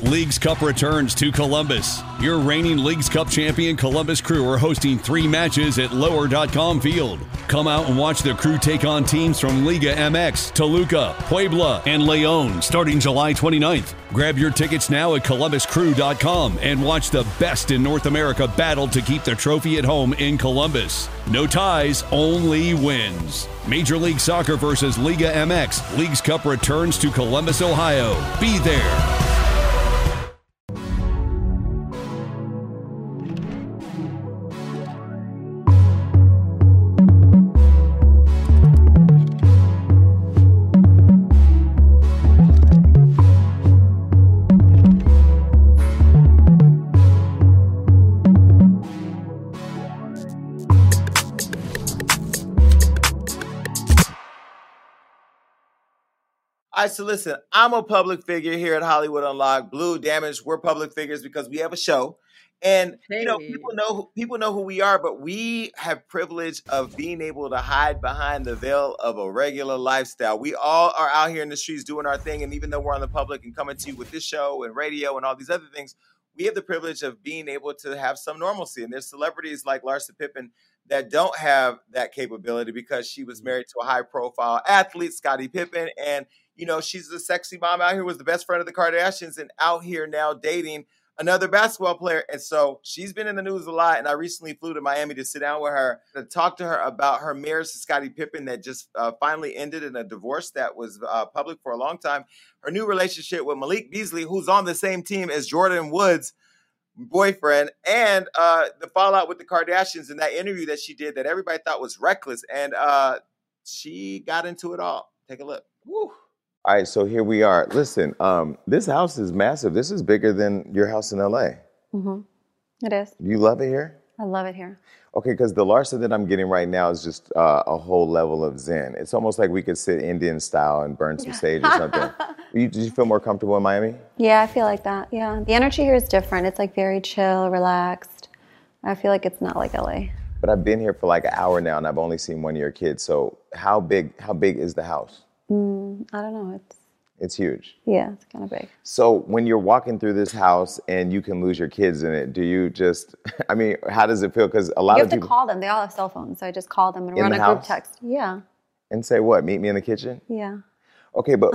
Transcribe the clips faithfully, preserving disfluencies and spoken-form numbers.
Leagues Cup returns to Columbus. Your reigning Leagues Cup champion Columbus Crew are hosting three matches at lower dot com Field. Come out and watch the Crew take on teams from Liga M X, Toluca, Puebla, and León starting July twenty-ninth. Grab your tickets now at columbus crew dot com and watch the best in North America battle to keep the trophy at home in Columbus. No ties, only wins. Major League Soccer versus Liga M X. Leagues Cup returns to Columbus, Ohio. Be there. All right, so listen, I'm a public figure here at Hollywood Unlocked. Blue, Damage, we're public figures because we have a show. And, hey. you know, people know people know who we are, but we have privilege of being able to hide behind the veil of a regular lifestyle. We all are out here in the streets doing our thing, and even though we're on the public and coming to you with this show and radio and all these other things, we have the privilege of being able to have some normalcy. And there's celebrities like Larsa Pippen that don't have that capability because she was married to a high-profile athlete, Scottie Pippen, and you know, she's a sexy mom out here, was the best friend of the Kardashians, and out here now dating another basketball player. And so she's been in the news a lot. And I recently flew to Miami to sit down with her to talk to her about her marriage to Scottie Pippen that just uh, finally ended in a divorce that was uh, public for a long time. Her new relationship with Malik Beasley, who's on the same team as Jordan Woods' boyfriend, and uh, the fallout with the Kardashians in that interview that she did that everybody thought was reckless. And uh, she got into it all. Take a look. Woo. All right, so here we are. Listen, um, this house is massive. This is bigger than your house in L A. Mm-hmm. It is. Do you love it here? I love it here. Okay, because the Larsa that I'm getting right now is just uh, a whole level of zen. It's almost like we could sit Indian style and burn some sage or something. you, did you feel more comfortable in Miami? Yeah, I feel like that. Yeah, the energy here is different. It's like very chill, relaxed. I feel like it's not like L A. But I've been here for like an hour now, and I've only seen one of your kids. So how big? How big is the house? Mm, I don't know. It's It's huge. Yeah, it's kind of big. So when you're walking through this house and you can lose your kids in it, do you just, I mean, how does it feel? Because a lot you of have people... to call them. They all have cell phones. So I just call them and in run the a house? group text. Yeah. And say what? Meet me in the kitchen? Yeah. Okay, but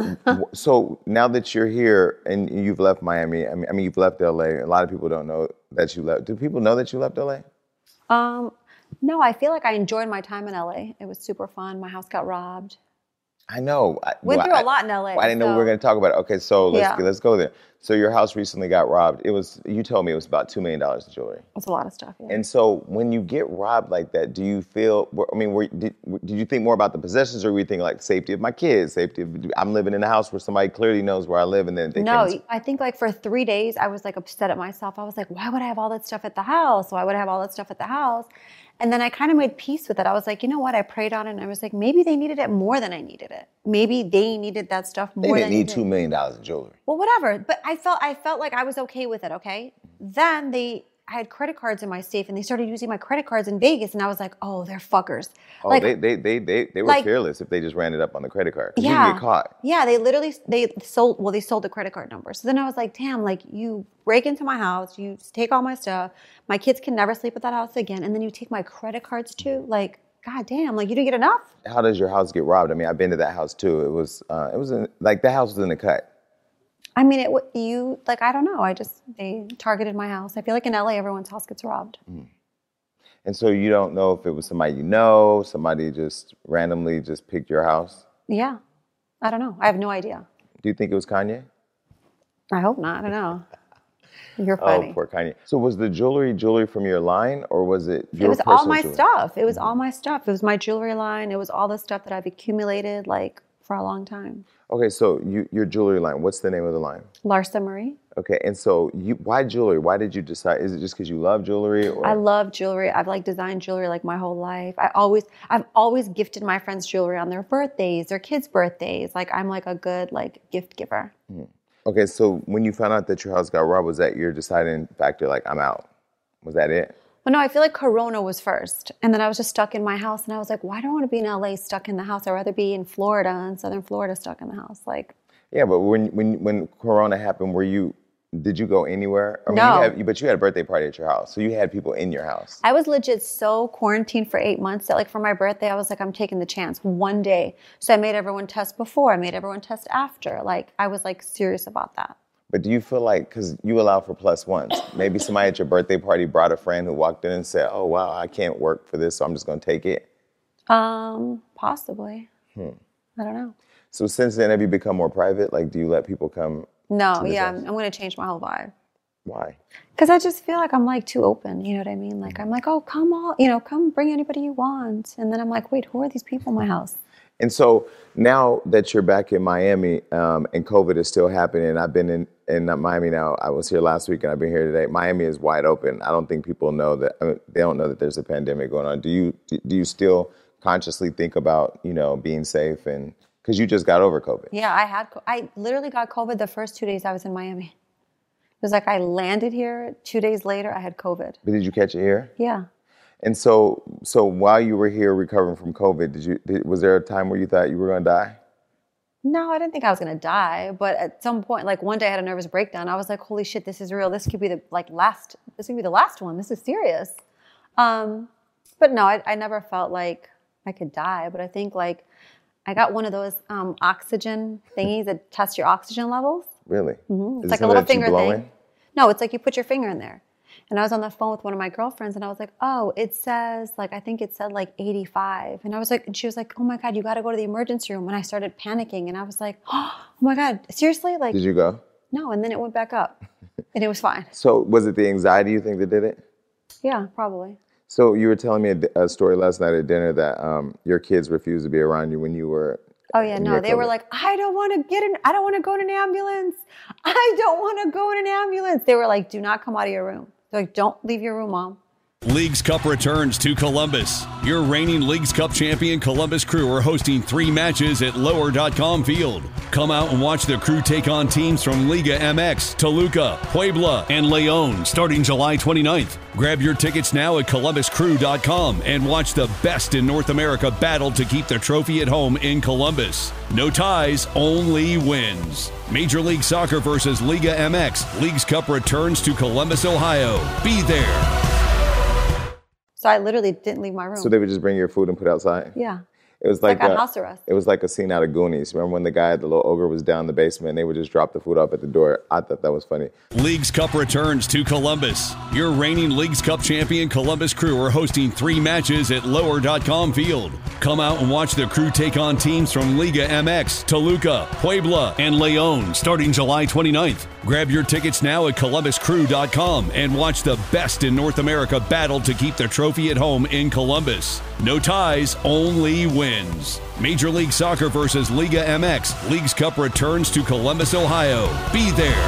so now that you're here and you've left Miami, I mean, I mean, you've left L A. A lot of people don't know that you left. Do people know that you left L A? Um, no, I feel like I enjoyed my time in L A. It was super fun. My house got robbed. I know. I, Went well, through I, a lot in L A. I didn't know so. we were going to talk about it. Okay, so let's Yeah. let's go there. So your house recently got robbed. It was, you told me it was about two million dollars in jewelry. It's a lot of stuff, yeah. And so when you get robbed like that, do you feel, I mean, were, did, did you think more about the possessions, or were you thinking like safety of my kids, safety of, I'm living in a house where somebody clearly knows where I live, and then they No, can... I think like for three days, I was like upset at myself. I was like, why would I have all that stuff at the house? Why would I have all that stuff at the house? And then I kind of made peace with it. I was like, you know what? I prayed on it, and I was like, maybe they needed it more than I needed it. Maybe they needed that stuff more They than didn't I need needed two million dollars in jewelry. Well, whatever. But I felt I felt like I was okay with it, okay? Then they, I had credit cards in my safe, and they started using my credit cards in Vegas, and I was like, oh, they're fuckers. Oh, like, they, they, they, they, they were like, fearless if they just ran it up on the credit card. 'Cause yeah. you can get caught. Yeah, they literally, they sold, well, they sold the credit card number. So then I was like, damn, like you break into my house, you take all my stuff, my kids can never sleep at that house again, and then you take my credit cards too? Like, God damn, like you didn't get enough? How does your house get robbed? I mean, I've been to that house too. It was, uh, it was in, like the house was in the cut. I mean, it you, like, I don't know. I just, they targeted my house. I feel like in L A, everyone's house gets robbed. Mm. And so you don't know if it was somebody you know, somebody just randomly just picked your house? Yeah. I don't know. I have no idea. Do you think it was Kanye? I hope not. I don't know. You're funny. Oh, poor Kanye. So was the jewelry jewelry from your line, or was it your It was personal all my jewelry? stuff. It was all my stuff. It was my jewelry line. It was all the stuff that I've accumulated, like, for a long time. Okay, so you, your jewelry line, what's the name of the line? Larsa Marie. Okay, and so you, why jewelry? Why did you decide? Is it just because you love jewelry? Or? I love jewelry. I've like designed jewelry like my whole life. I always, I've always gifted my friends jewelry on their birthdays, their kids' birthdays. Like I'm like a good like gift giver. Mm. Okay, so when you found out that your house got robbed, was that your deciding factor? Like I'm out. Was that it? Well, no, I feel like Corona was first. And then I was just stuck in my house. And I was like, why do I want to be in L A stuck in the house? I'd rather be in Florida, in Southern Florida, stuck in the house. Like, yeah, but when when when Corona happened, were you did you go anywhere? I mean, no. You had, but you had a birthday party at your house, so you had people in your house. I was legit so quarantined for eight months that, like, for my birthday, I was like, I'm taking the chance one day. So I made everyone test before. I made everyone test after. Like, I was, like, serious about that. But do you feel like, because you allow for plus ones, maybe somebody at your birthday party brought a friend who walked in and said, oh, wow, I can't work for this, so I'm just going to take it? Um, possibly. Hmm. I don't know. So since then, have you become more private? Like, do you let people come? No, yeah, I'm, I'm going to change my whole vibe. Why? Because I just feel like I'm, like, too open, you know what I mean? Like, I'm like, oh, come on, you know, come bring anybody you want. And then I'm like, wait, who are these people in my house? And so now that you're back in Miami um, and COVID is still happening, I've been in, in Miami now. I was here last week and I've been here today. Miami is wide open. I don't think people know that. I mean, they don't know that there's a pandemic going on. Do you do you still consciously think about, you know, being safe? And because you just got over COVID. Yeah, I had. I literally got COVID the first two days I was in Miami. It was like I landed here. Two days later, I had COVID. But did you catch it here? Yeah. And so, so while you were here recovering from COVID, did you? Did, was there a time where you thought you were going to die? No, I didn't think I was going to die. But at some point, like one day I had a nervous breakdown. I was like, holy shit, this is real. This could be the like last, this could be the last one. This is serious. Um, but no, I, I never felt like I could die. But I think like I got one of those um, oxygen thingies that test your oxygen levels. Really? Mm-hmm. It's is like a little finger thing. No, it's like you put your finger in there. And I was on the phone with one of my girlfriends and I was like, oh, it says, like, I think it said like eighty-five. And I was like, and she was like, oh my God, you got to go to the emergency room. And I started panicking and I was like, oh my God, seriously? Like, did you go? No. And then it went back up and it was fine. So was it the anxiety you think that did it? Yeah, probably. So you were telling me a, a story last night at dinner that um, your kids refused to be around you when you were. Oh yeah, no, they were like, I don't want to get in, I don't want to go in an ambulance. I don't want to go in an ambulance. They were like, do not come out of your room. They're like, don't leave your room, Mom. Leagues Cup returns to Columbus. Your reigning Leagues Cup champion Columbus Crew are hosting three matches at lower dot com Field. Come out and watch the Crew take on teams from Liga M X, Toluca, Puebla, and León starting July twenty-ninth. Grab your tickets now at columbus crew dot com and watch the best in North America battle to keep the trophy at home in Columbus. No ties, only wins. Major League Soccer versus Liga M X. Leagues Cup returns to Columbus, Ohio. Be there. So I literally didn't leave my room. So they would just bring your food and put it outside? Yeah. It was like, like on a, house arrest. It was like a scene out of Goonies. Remember when the guy, the little ogre, was down in the basement and they would just drop the food off at the door? I thought that was funny. Leagues Cup returns to Columbus. Your reigning Leagues Cup champion Columbus Crew are hosting three matches at lower dot com Field. Come out and watch the Crew take on teams from Liga M X, Toluca, Puebla, and León starting July twenty-ninth. Grab your tickets now at columbus crew dot com and watch the best in North America battle to keep the trophy at home in Columbus. No ties, only wins. Major League Soccer versus Liga M X. Leagues Cup returns to Columbus, Ohio. Be there.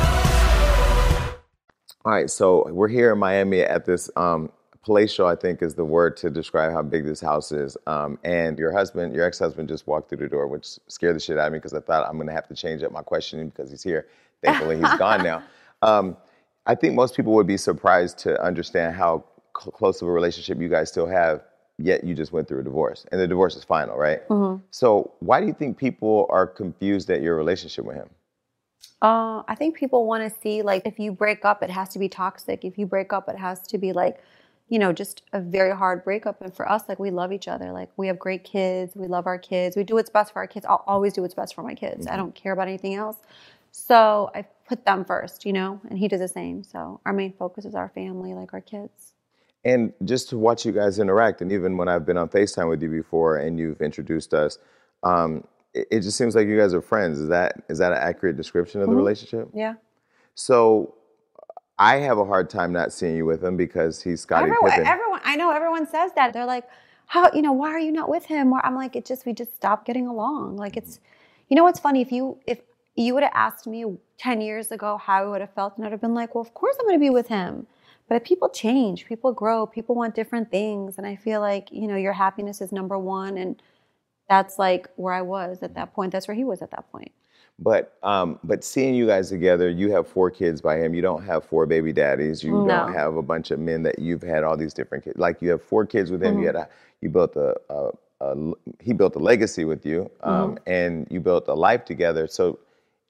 All right, so we're here in Miami at this um, palatial, I think is the word to describe how big this house is. Um, and your husband, your ex-husband just walked through the door, which scared the shit out of me because I thought I'm going to have to change up my questioning because he's here. Thankfully, he's gone now. Um, I think most people would be surprised to understand how cl- close of a relationship you guys still have, yet you just went through a divorce. And the divorce is final, right? Mm-hmm. So why do you think people are confused at your relationship with him? Uh, I think people want to see, like, if you break up, it has to be toxic. If you break up, it has to be, like, you know, just a very hard breakup. And for us, like, we love each other. Like, we have great kids. We love our kids. We do what's best for our kids. I'll always do what's best for my kids. Mm-hmm. I don't care about anything else. So I put them first, you know, and he does the same. So our main focus is our family, like our kids. And just to watch you guys interact, and even when I've been on FaceTime with you before and you've introduced us, um, it, it just seems like you guys are friends. Is that is that an accurate description of the mm-hmm. relationship? Yeah. So I have a hard time not seeing you with him because he's Scottie everyone, Pippen. Everyone, I know everyone says that. They're like, how, you know, why are you not with him? Or I'm like, it just, we just stopped getting along. Like it's, you know what's funny? If you, if you would have asked me ten years ago how I would have felt, and I'd have been like, well, of course I'm going to be with him. But people change, people grow, people want different things. And I feel like, you know, your happiness is number one. And that's like where I was at that point. That's where he was at that point. But um, but seeing you guys together, you have four kids by him. You don't have four baby daddies. You no. don't have a bunch of men that you've had all these different kids. Like you have four kids with him. Mm-hmm. You had a, you built a, a, a, he built a legacy with you, um, mm-hmm. and you built a life together. So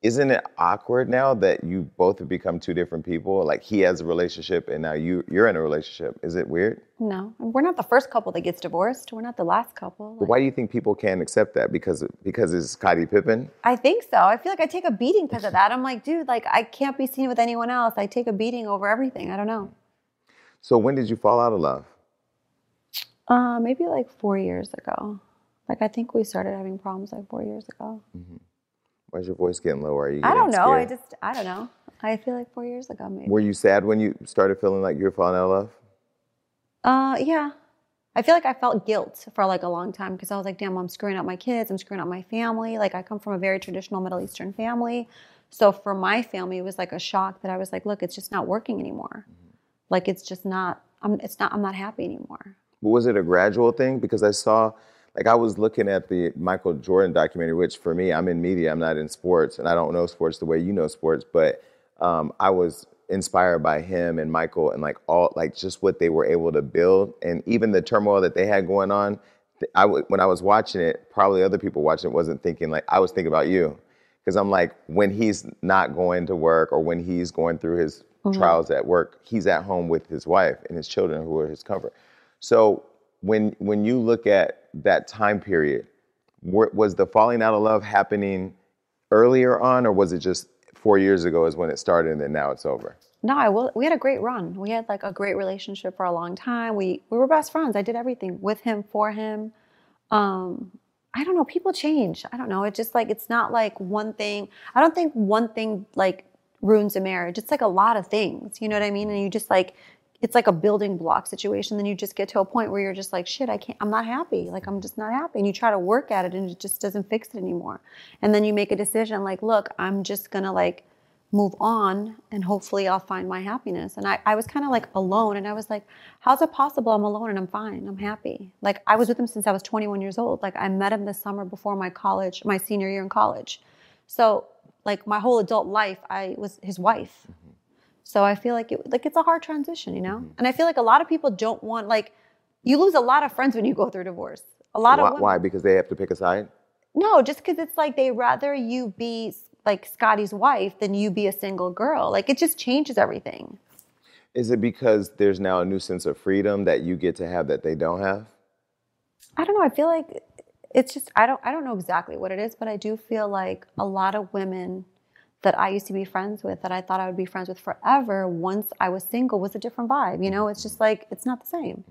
Isn't it awkward now that you both have become two different people? Like he has a relationship and now you, you're in a relationship. Is it weird? No, we're not the first couple that gets divorced. We're not the last couple. Like, but why do you think people can't accept that? Because because it's Scottie Pippen? I think so. I feel like I take a beating because of that. I'm like, dude, like I can't be seen with anyone else. I take a beating over everything. I don't know. So when did you fall out of love? Uh, maybe like four years ago. Like I think we started having problems like four years ago. Mm-hmm. Why is your voice getting lower? Are you I don't know. Scared? I just, I don't know. I feel like four years ago, maybe. Were you sad when you started feeling like you were falling out of love? Uh, yeah. I feel like I felt guilt for like a long time because I was like, damn, I'm screwing up my kids. I'm screwing up my family. Like I come from a very traditional Middle Eastern family. So for my family, it was like a shock that I was like, look, it's just not working anymore. Mm-hmm. Like it's just not, I'm, it's not, I'm not happy anymore. But was it a gradual thing? Because I saw, like I was looking at the Michael Jordan documentary, which for me, I'm in media, I'm not in sports, and I don't know sports the way you know sports, but um, I was inspired by him and Michael and like all, like just what they were able to build. And even the turmoil that they had going on, I w- when I was watching it, probably other people watching it wasn't thinking like, I was thinking about you. Because I'm like, when he's not going to work or when he's going through his mm-hmm. trials at work, he's at home with his wife and his children who are his comfort. So when when you look at that time period, were, was the falling out of love happening earlier on, or was it just four years ago is when it started and then now it's over? No, I will, we had a great run. We had like a great relationship for a long time. We we were best friends. I did everything with him, for him. Um, I don't know. People change. I don't know. It's just like, it's not like one thing. I don't think one thing like ruins a marriage. It's like a lot of things. You know what I mean? And you just like, it's like a building block situation. Then you just get to a point where you're just like, shit, I can't, I'm not happy. Like, I'm just not happy. And you try to work at it and it just doesn't fix it anymore. And then you make a decision like, look, I'm just going to like move on and hopefully I'll find my happiness. And I, I was kind of like alone. And I was like, how's it possible I'm alone and I'm fine? I'm happy. Like I was with him since I was twenty-one years old. Like I met him this summer before my college, my senior year in college. So like my whole adult life, I was his wife. So I feel like it, like it's a hard transition, you know? Mm-hmm. And I feel like a lot of people don't want, like, you lose a lot of friends when you go through divorce. A lot why, of women. Why? Because they have to pick a side? No, just because it's like they rather you be like Scottie's wife than you be a single girl. Like it just changes everything. Is it because there's now a new sense of freedom that you get to have that they don't have? I don't know. I feel like it's just, I don't, I don't know exactly what it is, but I do feel like a lot of women that I used to be friends with, that I thought I would be friends with forever, once I was single, was a different vibe. You know, it's just like, it's not the same.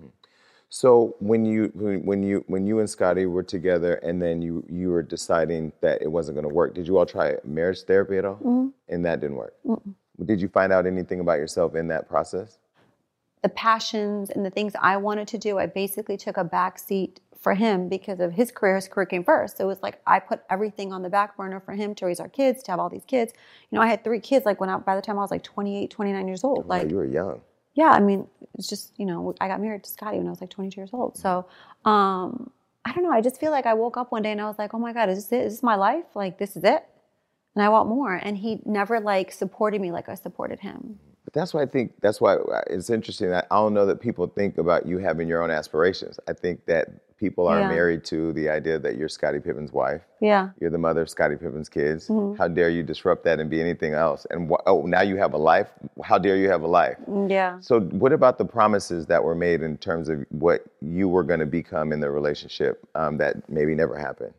So when you when you when you and Scottie were together, and then you you were deciding that it wasn't going to work, did you all try marriage therapy at all? Mm-hmm. And that didn't work. Mm-mm. Did you find out anything about yourself in that process? The passions and the things I wanted to do, I basically took a back seat for him because of his career. His career came first. So it was like I put everything on the back burner for him to raise our kids, to have all these kids. You know, I had three kids like when I, by the time I was like twenty-eight, twenty-nine years old. Oh, like you were young. Yeah, I mean, it's just, you know, I got married to Scottie when I was like twenty-two years old. So um, I don't know. I just feel like I woke up one day and I was like, oh my God, is this it? Is this my life? Like, this is it? And I want more. And he never like supported me like I supported him. But that's why I think, that's why it's interesting. I don't know that people think about you having your own aspirations. I think that people are yeah. married to the idea that you're Scottie Pippen's wife. Yeah. You're the mother of Scottie Pippen's kids. Mm-hmm. How dare you disrupt that and be anything else? And wh- oh, now you have a life? How dare you have a life? Yeah. So what about the promises that were made in terms of what you were going to become in the relationship um, that maybe never happened?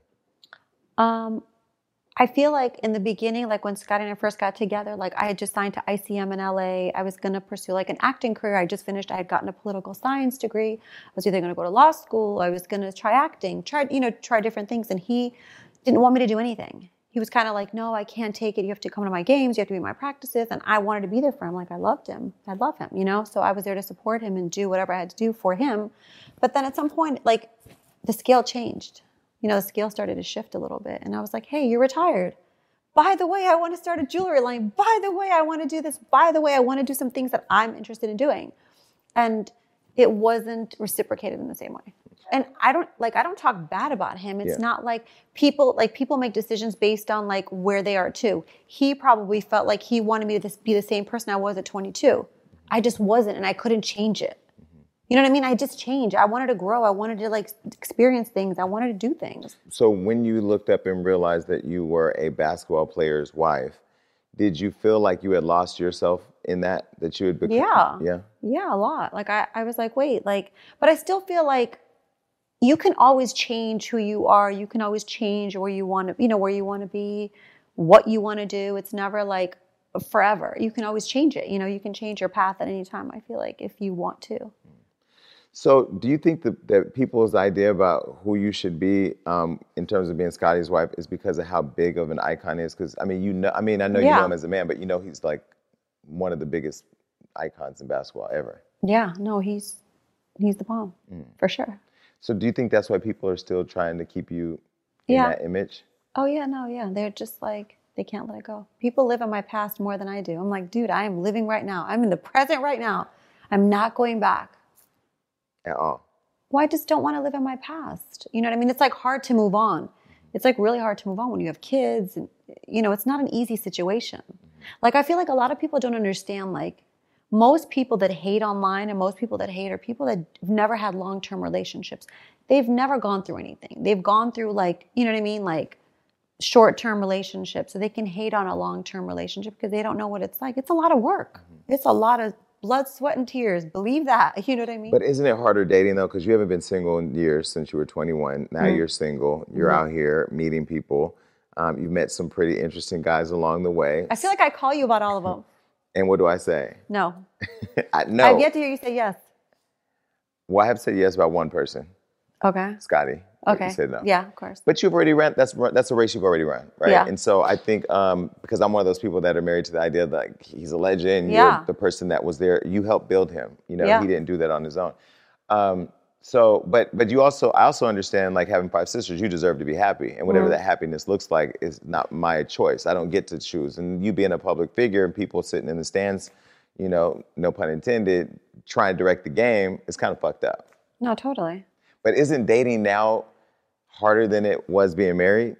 Um. I feel like in the beginning, like when Scottie and I first got together, like I had just signed to I C M in L A. I was going to pursue like an acting career. I just finished, I had gotten a political science degree. I was either going to go to law school. I was going to try acting, try, you know, try different things. And he didn't want me to do anything. He was kind of like, no, I can't take it. You have to come to my games. You have to be at my practices. And I wanted to be there for him. Like I loved him. I love him, you know? So I was there to support him and do whatever I had to do for him. But then at some point, like the scale changed. You know, the scale started to shift a little bit. And I was like, hey, you're retired. By the way, I want to start a jewelry line. By the way, I want to do this. By the way, I want to do some things that I'm interested in doing. And it wasn't reciprocated in the same way. And I don't like, I don't talk bad about him. It's yeah. not like people, like people make decisions based on like where they are too. He probably felt like he wanted me to be the same person I was at twenty-two. I just wasn't, and I couldn't change it. You know what I mean? I just changed. I wanted to grow. I wanted to like experience things. I wanted to do things. So when you looked up and realized that you were a basketball player's wife, did you feel like you had lost yourself in that, that you had become? Yeah. Yeah. Yeah, a lot. Like I, I was like, wait, like, but I still feel like you can always change who you are. You can always change where you want to, you know, where you want to be, what you want to do. It's never like forever. You can always change it. You know, you can change your path at any time, I feel like, if you want to. So do you think that, that people's idea about who you should be um, in terms of being Scotty's wife is because of how big of an icon he is? Because, I mean, you know, I mean, I know Yeah. you know him as a man, but you know he's like one of the biggest icons in basketball ever. Yeah, no, he's he's the bomb, mm. for sure. So do you think that's why people are still trying to keep you in Yeah. that image? Oh, yeah, no, yeah. They're just like, they can't let it go. People live in my past more than I do. I'm like, dude, I am living right now. I'm in the present right now. I'm not going back. At all? Well, I just don't want to live in my past. You know what I mean? It's like hard to move on. It's like really hard to move on when you have kids. And, you know, it's not an easy situation. Like, I feel like a lot of people don't understand, like, most people that hate online and most people that hate are people that have never had long-term relationships. They've never gone through anything. They've gone through, like, you know what I mean? Like, short-term relationships. So they can hate on a long-term relationship because they don't know what it's like. It's a lot of work. It's a lot of blood, sweat, and tears. Believe that. You know what I mean? But isn't it harder dating, though? Because you haven't been single in years since you were twenty-one. Now mm-hmm. you're single. You're mm-hmm. out here meeting people. Um, you've met some pretty interesting guys along the way. I feel like I call you about all of them. And what do I say? No. I, no. I've yet to hear you say yes. Well, I have said yes about one person. Okay. Scotty. Okay. You said no. Yeah, of course. But you've already run, that's that's a race you've already run, right? Yeah. And so I think, um, because I'm one of those people that are married to the idea that like, he's a legend, yeah. you're the person that was there, you helped build him. You know, yeah. he didn't do that on his own. Um, so, but but you also, I also understand, like, having five sisters, you deserve to be happy. And whatever mm. that happiness looks like is not my choice. I don't get to choose. And you being a public figure and people sitting in the stands, you know, no pun intended, trying to direct the game, it's kind of fucked up. No, totally. But isn't dating now harder than it was being married?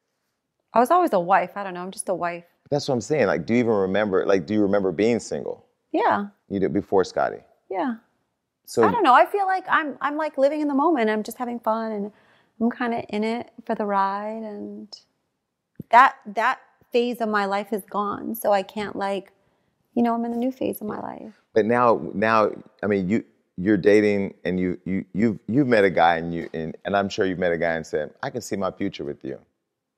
I was always a wife. I don't know. I'm just a wife. That's what I'm saying. Like, do you even remember, like, do you remember being single? Yeah. You did before Scotty? Yeah. So I don't know. I feel like I'm, I'm like living in the moment. I'm just having fun and I'm kind of in it for the ride. And that, that phase of my life is gone. So I can't like, you know, I'm in a new phase of my life. But now, now, I mean, you, you're dating and you, you, you've, you've met a guy and you, and, and I'm sure you've met a guy and said, I can see my future with you.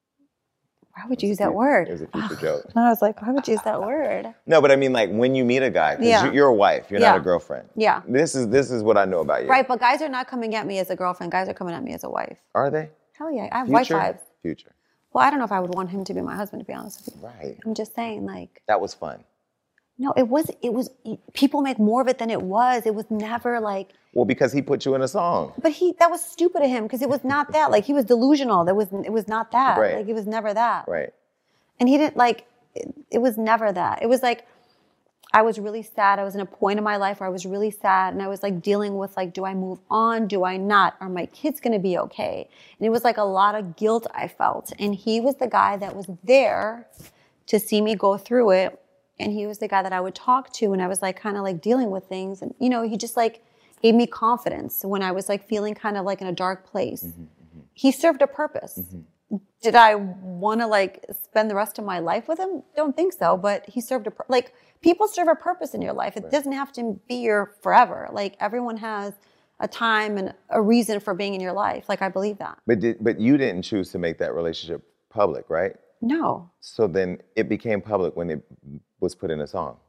Why would you use that word? It was a future joke. I was like, why would you use that word? No, but I mean, like, when you meet a guy, because yeah. you're a wife, you're yeah. not a girlfriend. Yeah. This is, this is what I know about you. Right, but guys are not coming at me as a girlfriend. Guys are coming at me as a wife. Are they? Hell yeah. I have future? wife vibes. Future. Well, I don't know if I would want him to be my husband, to be honest with you. Right. I'm just saying, like. That was fun. No, it was, it was, people make more of it than it was. It was never like. Well, because he put you in a song. But he, that was stupid of him because it was not that. Like, he was delusional. That was, it was not that. Right. Like, it was never that. Right. And he didn't, like, it, it was never that. It was like, I was really sad. I was in a point in my life where I was really sad. And I was, like, dealing with, like, do I move on? Do I not? Are my kids going to be okay? And it was, like, a lot of guilt I felt. And he was the guy that was there to see me go through it. And he was the guy that I would talk to when I was like kind of like dealing with things. And, you know, he just like gave me confidence when I was like feeling kind of like in a dark place. Mm-hmm, mm-hmm. He served a purpose. Mm-hmm. Did I want to like spend the rest of my life with him? Don't think so. But he served a, pur- like people serve a purpose in your life. It right. doesn't have to be your forever. Like everyone has a time and a reason for being in your life. Like I believe that. But did, but you didn't choose to make that relationship public, right? No. So then it became public when it was put in a song.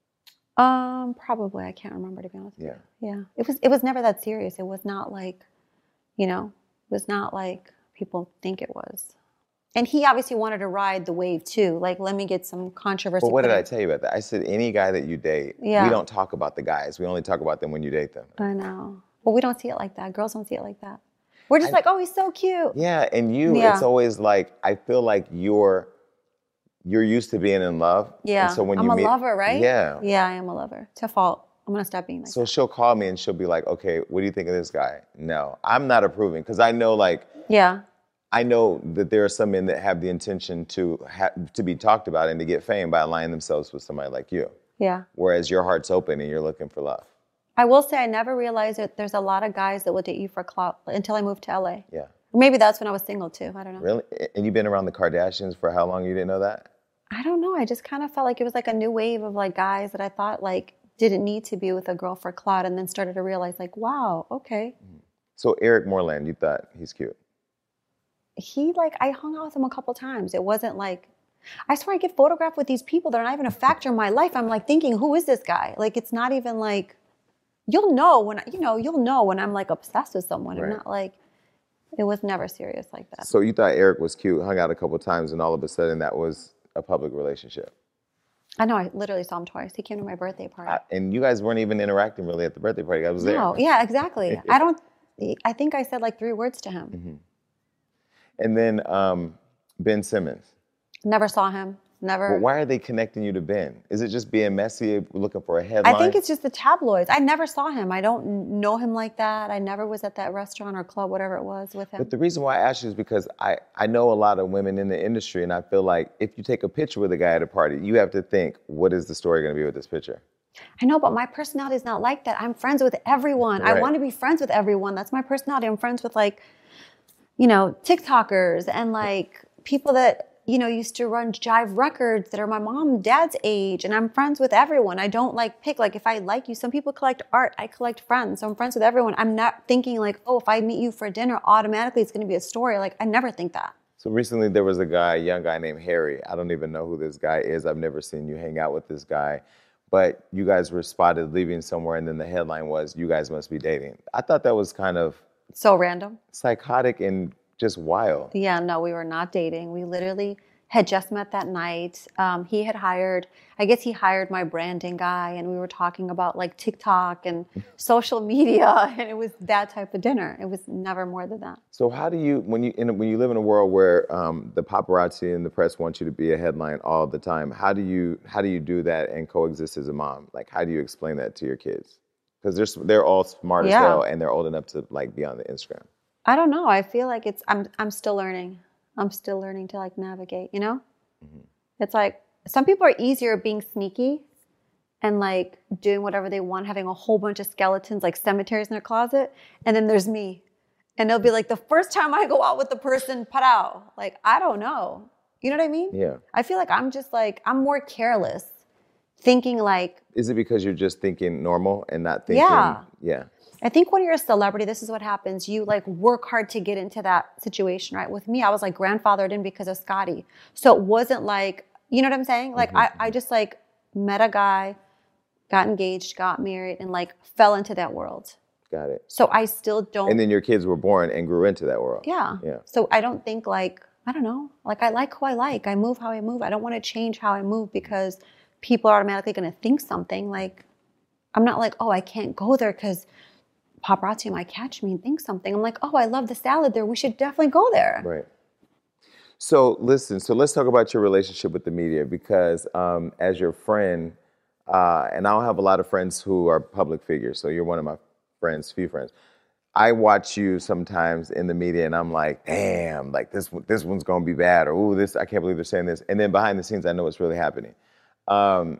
Um, probably. I can't remember, to be honest. Yeah. Yeah. It was, it was never that serious. It was not like, you know, it was not like people think it was. And he obviously wanted to ride the wave too. Like, let me get some controversy. But what did I tell you about that? I said, any guy that you date, yeah. we don't talk about the guys. We only talk about them when you date them. I know. Well, we don't see it like that. Girls don't see it like that. We're just I, like, oh, he's so cute. Yeah, and you, yeah. it's always like, I feel like you're you're used to being in love. Yeah, and so when I'm you a meet, lover, right? Yeah. Yeah, I am a lover. It's a fault. I'm going to stop being like So that. she'll call me and she'll be like, okay, what do you think of this guy? No, I'm not approving because I know like, yeah, I know that there are some men that have the intention to ha- to be talked about and to get fame by aligning themselves with somebody like you. Yeah. Whereas your heart's open and you're looking for love. I will say I never realized that there's a lot of guys that will date you for clout until I moved to L A. Yeah. Maybe that's when I was single too. I don't know. Really? And you've been around the Kardashians for how long? You didn't know that? I don't know. I just kind of felt like it was like a new wave of like guys that I thought like didn't need to be with a girl for clout, and then started to realize like, wow, okay. So Eric Moreland, you thought he's cute? He like, I hung out with him a couple times. It wasn't like, I swear I get photographed with these people that are not even a factor in my life. I'm like thinking, who is this guy? Like, it's not even like, you'll know when, you know, you'll know when I'm like obsessed with someone. Right. I'm not like, it was never serious like that. So you thought Eric was cute, hung out a couple times, and all of a sudden that was a public relationship. I know, I literally saw him twice. He came to my birthday party. I, and you guys weren't even interacting really at the birthday party. I was there. No, yeah, exactly. I don't, I think I said like three words to him. Mm-hmm. And then um, Ben Simmons. Never saw him. Never. Well, why are they connecting you to Ben? Is it just being messy, looking for a headline? I think it's just the tabloids. I never saw him. I don't know him like that. I never was at that restaurant or club, whatever it was, with him. But the reason why I ask you is because I, I know a lot of women in the industry, and I feel like if you take a picture with a guy at a party, you have to think, what is the story going to be with this picture? I know, but my personality is not like that. I'm friends with everyone. Right. I want to be friends with everyone. That's my personality. I'm friends with like, you know, TikTokers and like people that, you know, used to run Jive Records that are my mom and dad's age, and I'm friends with everyone. I don't like pick, like if I like you, some people collect art, I collect friends, so I'm friends with everyone. I'm not thinking like, oh, if I meet you for dinner, automatically it's going to be a story. Like, I never think that. So recently there was a guy, a young guy named Harry. I don't even know who this guy is. I've never seen you hang out with this guy, but you guys were spotted leaving somewhere, and then the headline was, you guys must be dating. I thought that was kind of so random, psychotic, and just wild. Yeah, no, we were not dating. We literally had just met that night. Um, he had hired, I guess he hired my branding guy, and we were talking about like TikTok and social media, and it was that type of dinner. It was never more than that. So how do you, when you in, when you live in a world where um, the paparazzi and the press want you to be a headline all the time, how do you how do you do that and coexist as a mom? Like, how do you explain that to your kids? Because they're they're all smart Yeah. as hell, and they're old enough to like be on the Instagram. I don't know. I feel like it's, I'm I'm still learning. I'm still learning to like navigate, you know? Mm-hmm. It's like, some people are easier at being sneaky and like doing whatever they want, having a whole bunch of skeletons, like cemeteries in their closet. And then there's me. And they'll be like, the first time I go out with the person, parao. Like, I don't know. You know what I mean? Yeah. I feel like I'm just like, I'm more careless, thinking like. Is it because you're just thinking normal and not thinking? Yeah. Yeah. I think when you're a celebrity, this is what happens. You like work hard to get into that situation, right? With me, I was like grandfathered in because of Scotty. So it wasn't like, you know what I'm saying? Like, mm-hmm. I, I just like met a guy, got engaged, got married, and like fell into that world. Got it. So I still don't. And then your kids were born and grew into that world. Yeah. Yeah. So I don't think like, I don't know, like I like who I like. I move how I move. I don't want to change how I move because people are automatically going to think something. Like, I'm not like, oh, I can't go there because paparazzi might catch me and think something. I'm like, oh, I love the salad there. We should definitely go there. Right. So listen, so let's talk about your relationship with the media, because um, as your friend, uh, and I don't have a lot of friends who are public figures, so you're one of my friends, few friends. I watch you sometimes in the media and I'm like, damn, like this this one's gonna be bad, or ooh, this, I can't believe they're saying this. And then behind the scenes, I know what's really happening. Um,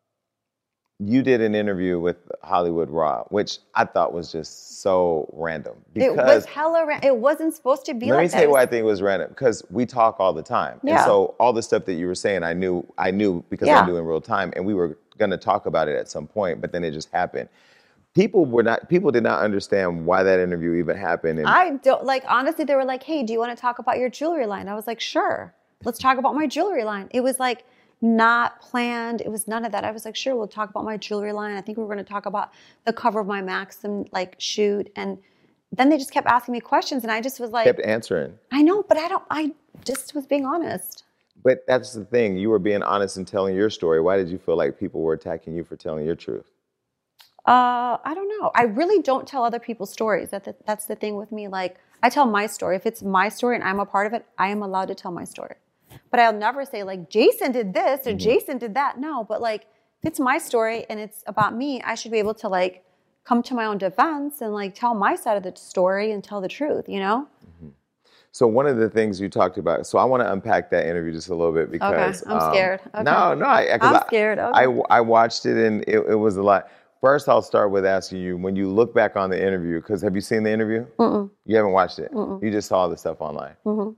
You did an interview with Hollywood Raw, which I thought was just so random. It was hella random. It wasn't supposed to be like that. Let me tell you why I think it was random. Because we talk all the time. Yeah. And so all the stuff that you were saying, I knew I knew because Yeah. I knew in real time. And we were going to talk about it at some point, but then it just happened. People were not. People did not understand why that interview even happened. And I don't, like, honestly, they were like, hey, do you want to talk about your jewelry line? I was like, sure. Let's talk about my jewelry line. It was like, not planned. It was none of that. I was like, sure, we'll talk about my jewelry line. I think we were going to talk about the cover of my Maxim like shoot. And then they just kept asking me questions, and I just was like, kept answering. I know, but I don't. I just was being honest. But that's the thing. You were being honest and telling your story. Why did you feel like people were attacking you for telling your truth? Uh, I don't know. I really don't tell other people's stories. That the, that's the thing with me. Like, I tell my story. If it's my story and I'm a part of it, I am allowed to tell my story. But I'll never say like, Jason did this or mm-hmm. Jason did that. No, but like, if it's my story and it's about me, I should be able to like come to my own defense and like tell my side of the story and tell the truth, you know? Mm-hmm. So one of the things you talked about, so I want to unpack that interview just a little bit because... Okay, I'm um, scared. Okay. No, no. I, I'm scared. Okay. I, I, I watched it and it, it was a lot. First, I'll start with asking you, when you look back on the interview, because have you seen the interview? Mm-mm. You haven't watched it? Mm-mm. You just saw the stuff online. Mm-hmm.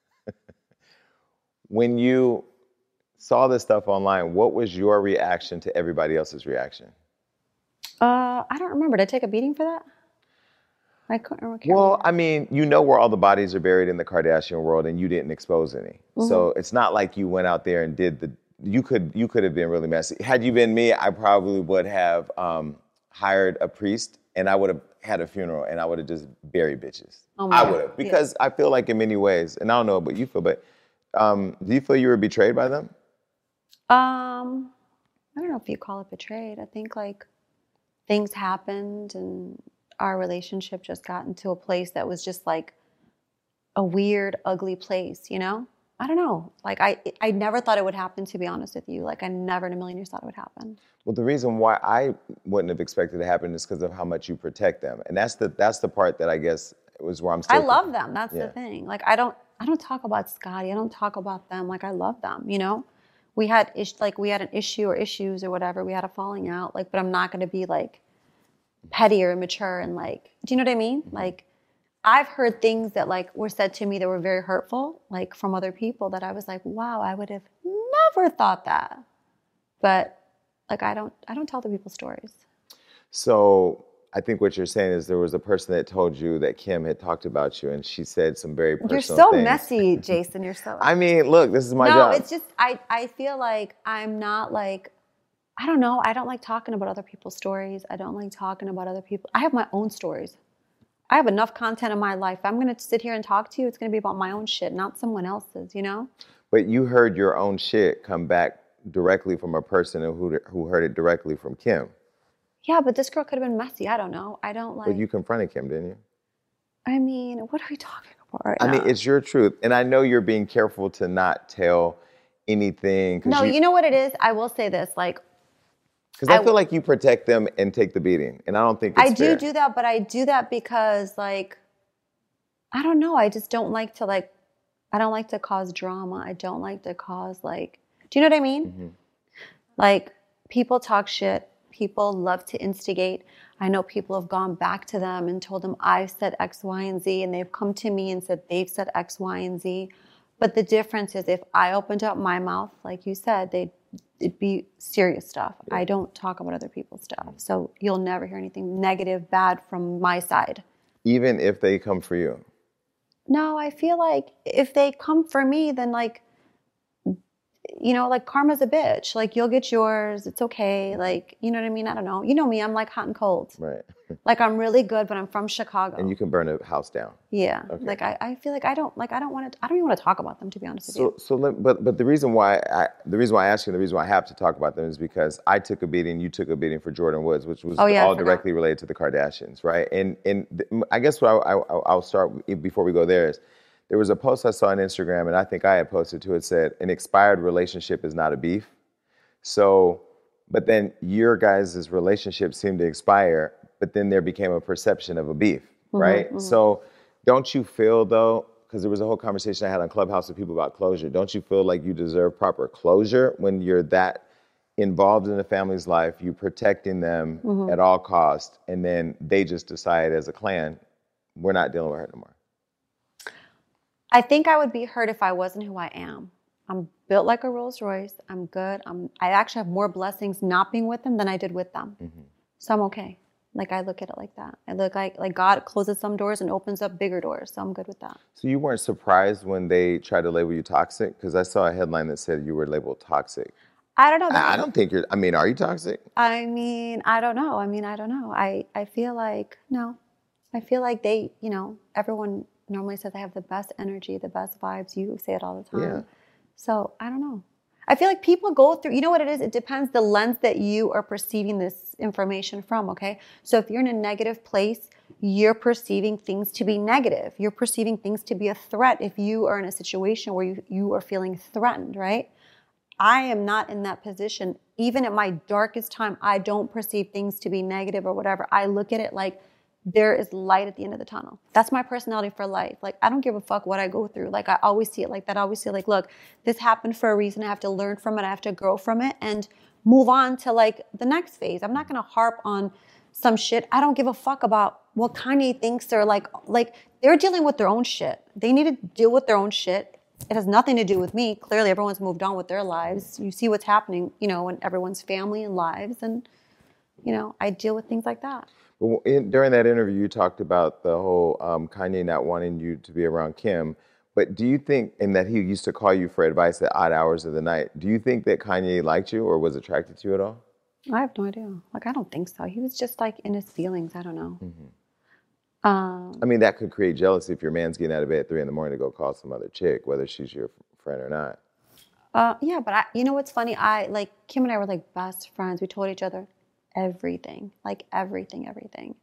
When you saw this stuff online, what was your reaction to everybody else's reaction? Uh, I don't remember. Did I take a beating for that? I couldn't remember. Well, I mean, you know where all the bodies are buried in the Kardashian world, and you didn't expose any. Mm-hmm. So it's not like you went out there and did the. You could you could have been really messy. Had you been me, I probably would have um, hired a priest, and I would have had a funeral, and I would have just buried bitches. Oh my I would have, because yeah. I feel like in many ways, and I don't know what you feel, but um, do you feel you were betrayed by them? Um, I don't know if you call it betrayed. I think like things happened, and our relationship just got into a place that was just like a weird, ugly place, you know? I don't know. Like, I I never thought it would happen, to be honest with you. Like, I never in a million years thought it would happen. Well, the reason why I wouldn't have expected it to happen is because of how much you protect them. And that's the that's the part that I guess was where I'm still... I love them. That's yeah. the thing. Like, I don't I don't talk about Scotty. I don't talk about them. Like, I love them, you know? We had, ish, like, we had an issue or issues or whatever. We had a falling out. Like, but I'm not going to be, like, petty or immature and, like... Do you know what I mean? Like... I've heard things that like were said to me that were very hurtful, like from other people, that I was like, wow, I would have never thought that. But like, I don't, I don't tell the people's stories. So I think what you're saying is there was a person that told you that Kim had talked about you, and she said some very personal things. You're so things. messy, Jason. You're so. I mean, look, this is my no, job. No, it's just I, I feel like I'm not like, I don't know. I don't like talking about other people's stories. I don't like talking about other people. I have my own stories. I have enough content in my life. I'm going to sit here and talk to you. It's going to be about my own shit, not someone else's, you know? But you heard your own shit come back directly from a person who who heard it directly from Kim. Yeah, but this girl could have been messy. I don't know. I don't like... But you confronted Kim, didn't you? I mean, what are we talking about right I now? mean, it's your truth. And I know you're being careful to not tell anything. No, you... you know what it is? I will say this, like... Because I, I feel like you protect them and take the beating. And I don't think it's I do fair. do that, but I do that because, like, I don't know. I just don't like to, like, I don't like to cause drama. I don't like to cause, like, do you know what I mean? Mm-hmm. Like, people talk shit. People love to instigate. I know people have gone back to them and told them I've said X, Y, and Z. And they've come to me and said they've said X, Y, and Z. But the difference is if I opened up my mouth, like you said, they'd it'd be serious stuff. Yeah. I don't talk about other people's stuff. So you'll never hear anything negative, bad from my side. Even if they come for you? No, I feel like if they come for me, then like, you know, like karma's a bitch. Like you'll get yours. It's okay. Like, you know what I mean? I don't know. You know me, I'm like hot and cold. Right. Like I'm really good, but I'm from Chicago. And you can burn a house down. Yeah. Okay. Like I, I feel like I don't like I don't want to I don't even want to talk about them, to be honest so, with you. So let, but but the reason why I the reason why I ask you, the reason why I have to talk about them is because I took a beating, you took a beating for Jordyn Woods, which was oh, yeah, all directly related to the Kardashians, right? And and th- I guess what I, I I'll start before we go there is there was a post I saw on Instagram, and I think I had posted too. It said an expired relationship is not a beef. So, but then your guys' relationship seemed to expire. But then there became a perception of a beef, right? Mm-hmm, mm-hmm. So don't you feel, though, because there was a whole conversation I had on Clubhouse with people about closure, don't you feel like you deserve proper closure when you're that involved in a family's life, you protecting them mm-hmm. at all costs, and then they just decide as a clan, we're not dealing with her no more? I think I would be hurt if I wasn't who I am. I'm built like a Rolls Royce. I'm good. I'm, I actually have more blessings not being with them than I did with them. Mm-hmm. So I'm okay. Like, I look at it like that. I look like, like God closes some doors and opens up bigger doors. So I'm good with that. So you weren't surprised when they tried to label you toxic? Because I saw a headline that said you were labeled toxic. I don't know. I, I don't think you're, I mean, are you toxic? I mean, I don't know. I mean, I don't know. I, I feel like, no. I feel like they, you know, everyone normally says I have the best energy, the best vibes. You say it all the time. Yeah. So I don't know. I feel like people go through, you know what it is? It depends the lens that you are perceiving this information from, okay? So if you're in a negative place, you're perceiving things to be negative. You're perceiving things to be a threat if you are in a situation where you, you are feeling threatened, right? I am not in that position. Even at my darkest time, I don't perceive things to be negative or whatever. I look at it like there is light at the end of the tunnel. That's my personality for life. Like, I don't give a fuck what I go through. Like, I always see it like that. I always see like, look, this happened for a reason. I have to learn from it. I have to grow from it. And move on to like the next phase. I'm not going to harp on some shit. I don't give a fuck about what Kanye thinks. They're like, like they're dealing with their own shit. They need to deal with their own shit. It has nothing to do with me. Clearly, everyone's moved on with their lives. You see what's happening, you know, in everyone's family and lives. And, you know, I deal with things like that. Well, in, during that interview, you talked about the whole um, Kanye not wanting you to be around Kim. But do you think, and that he used to call you for advice at odd hours of the night, do you think that Kanye liked you or was attracted to you at all? I have no idea. Like, I don't think so. He was just like in his feelings. I don't know. Mm-hmm. Um, I mean, that could create jealousy if your man's getting out of bed at three in the morning to go call some other chick, whether she's your friend or not. Uh, yeah, but I, you know what's funny? I like Kim and I were like best friends. We told each other everything, like everything, everything.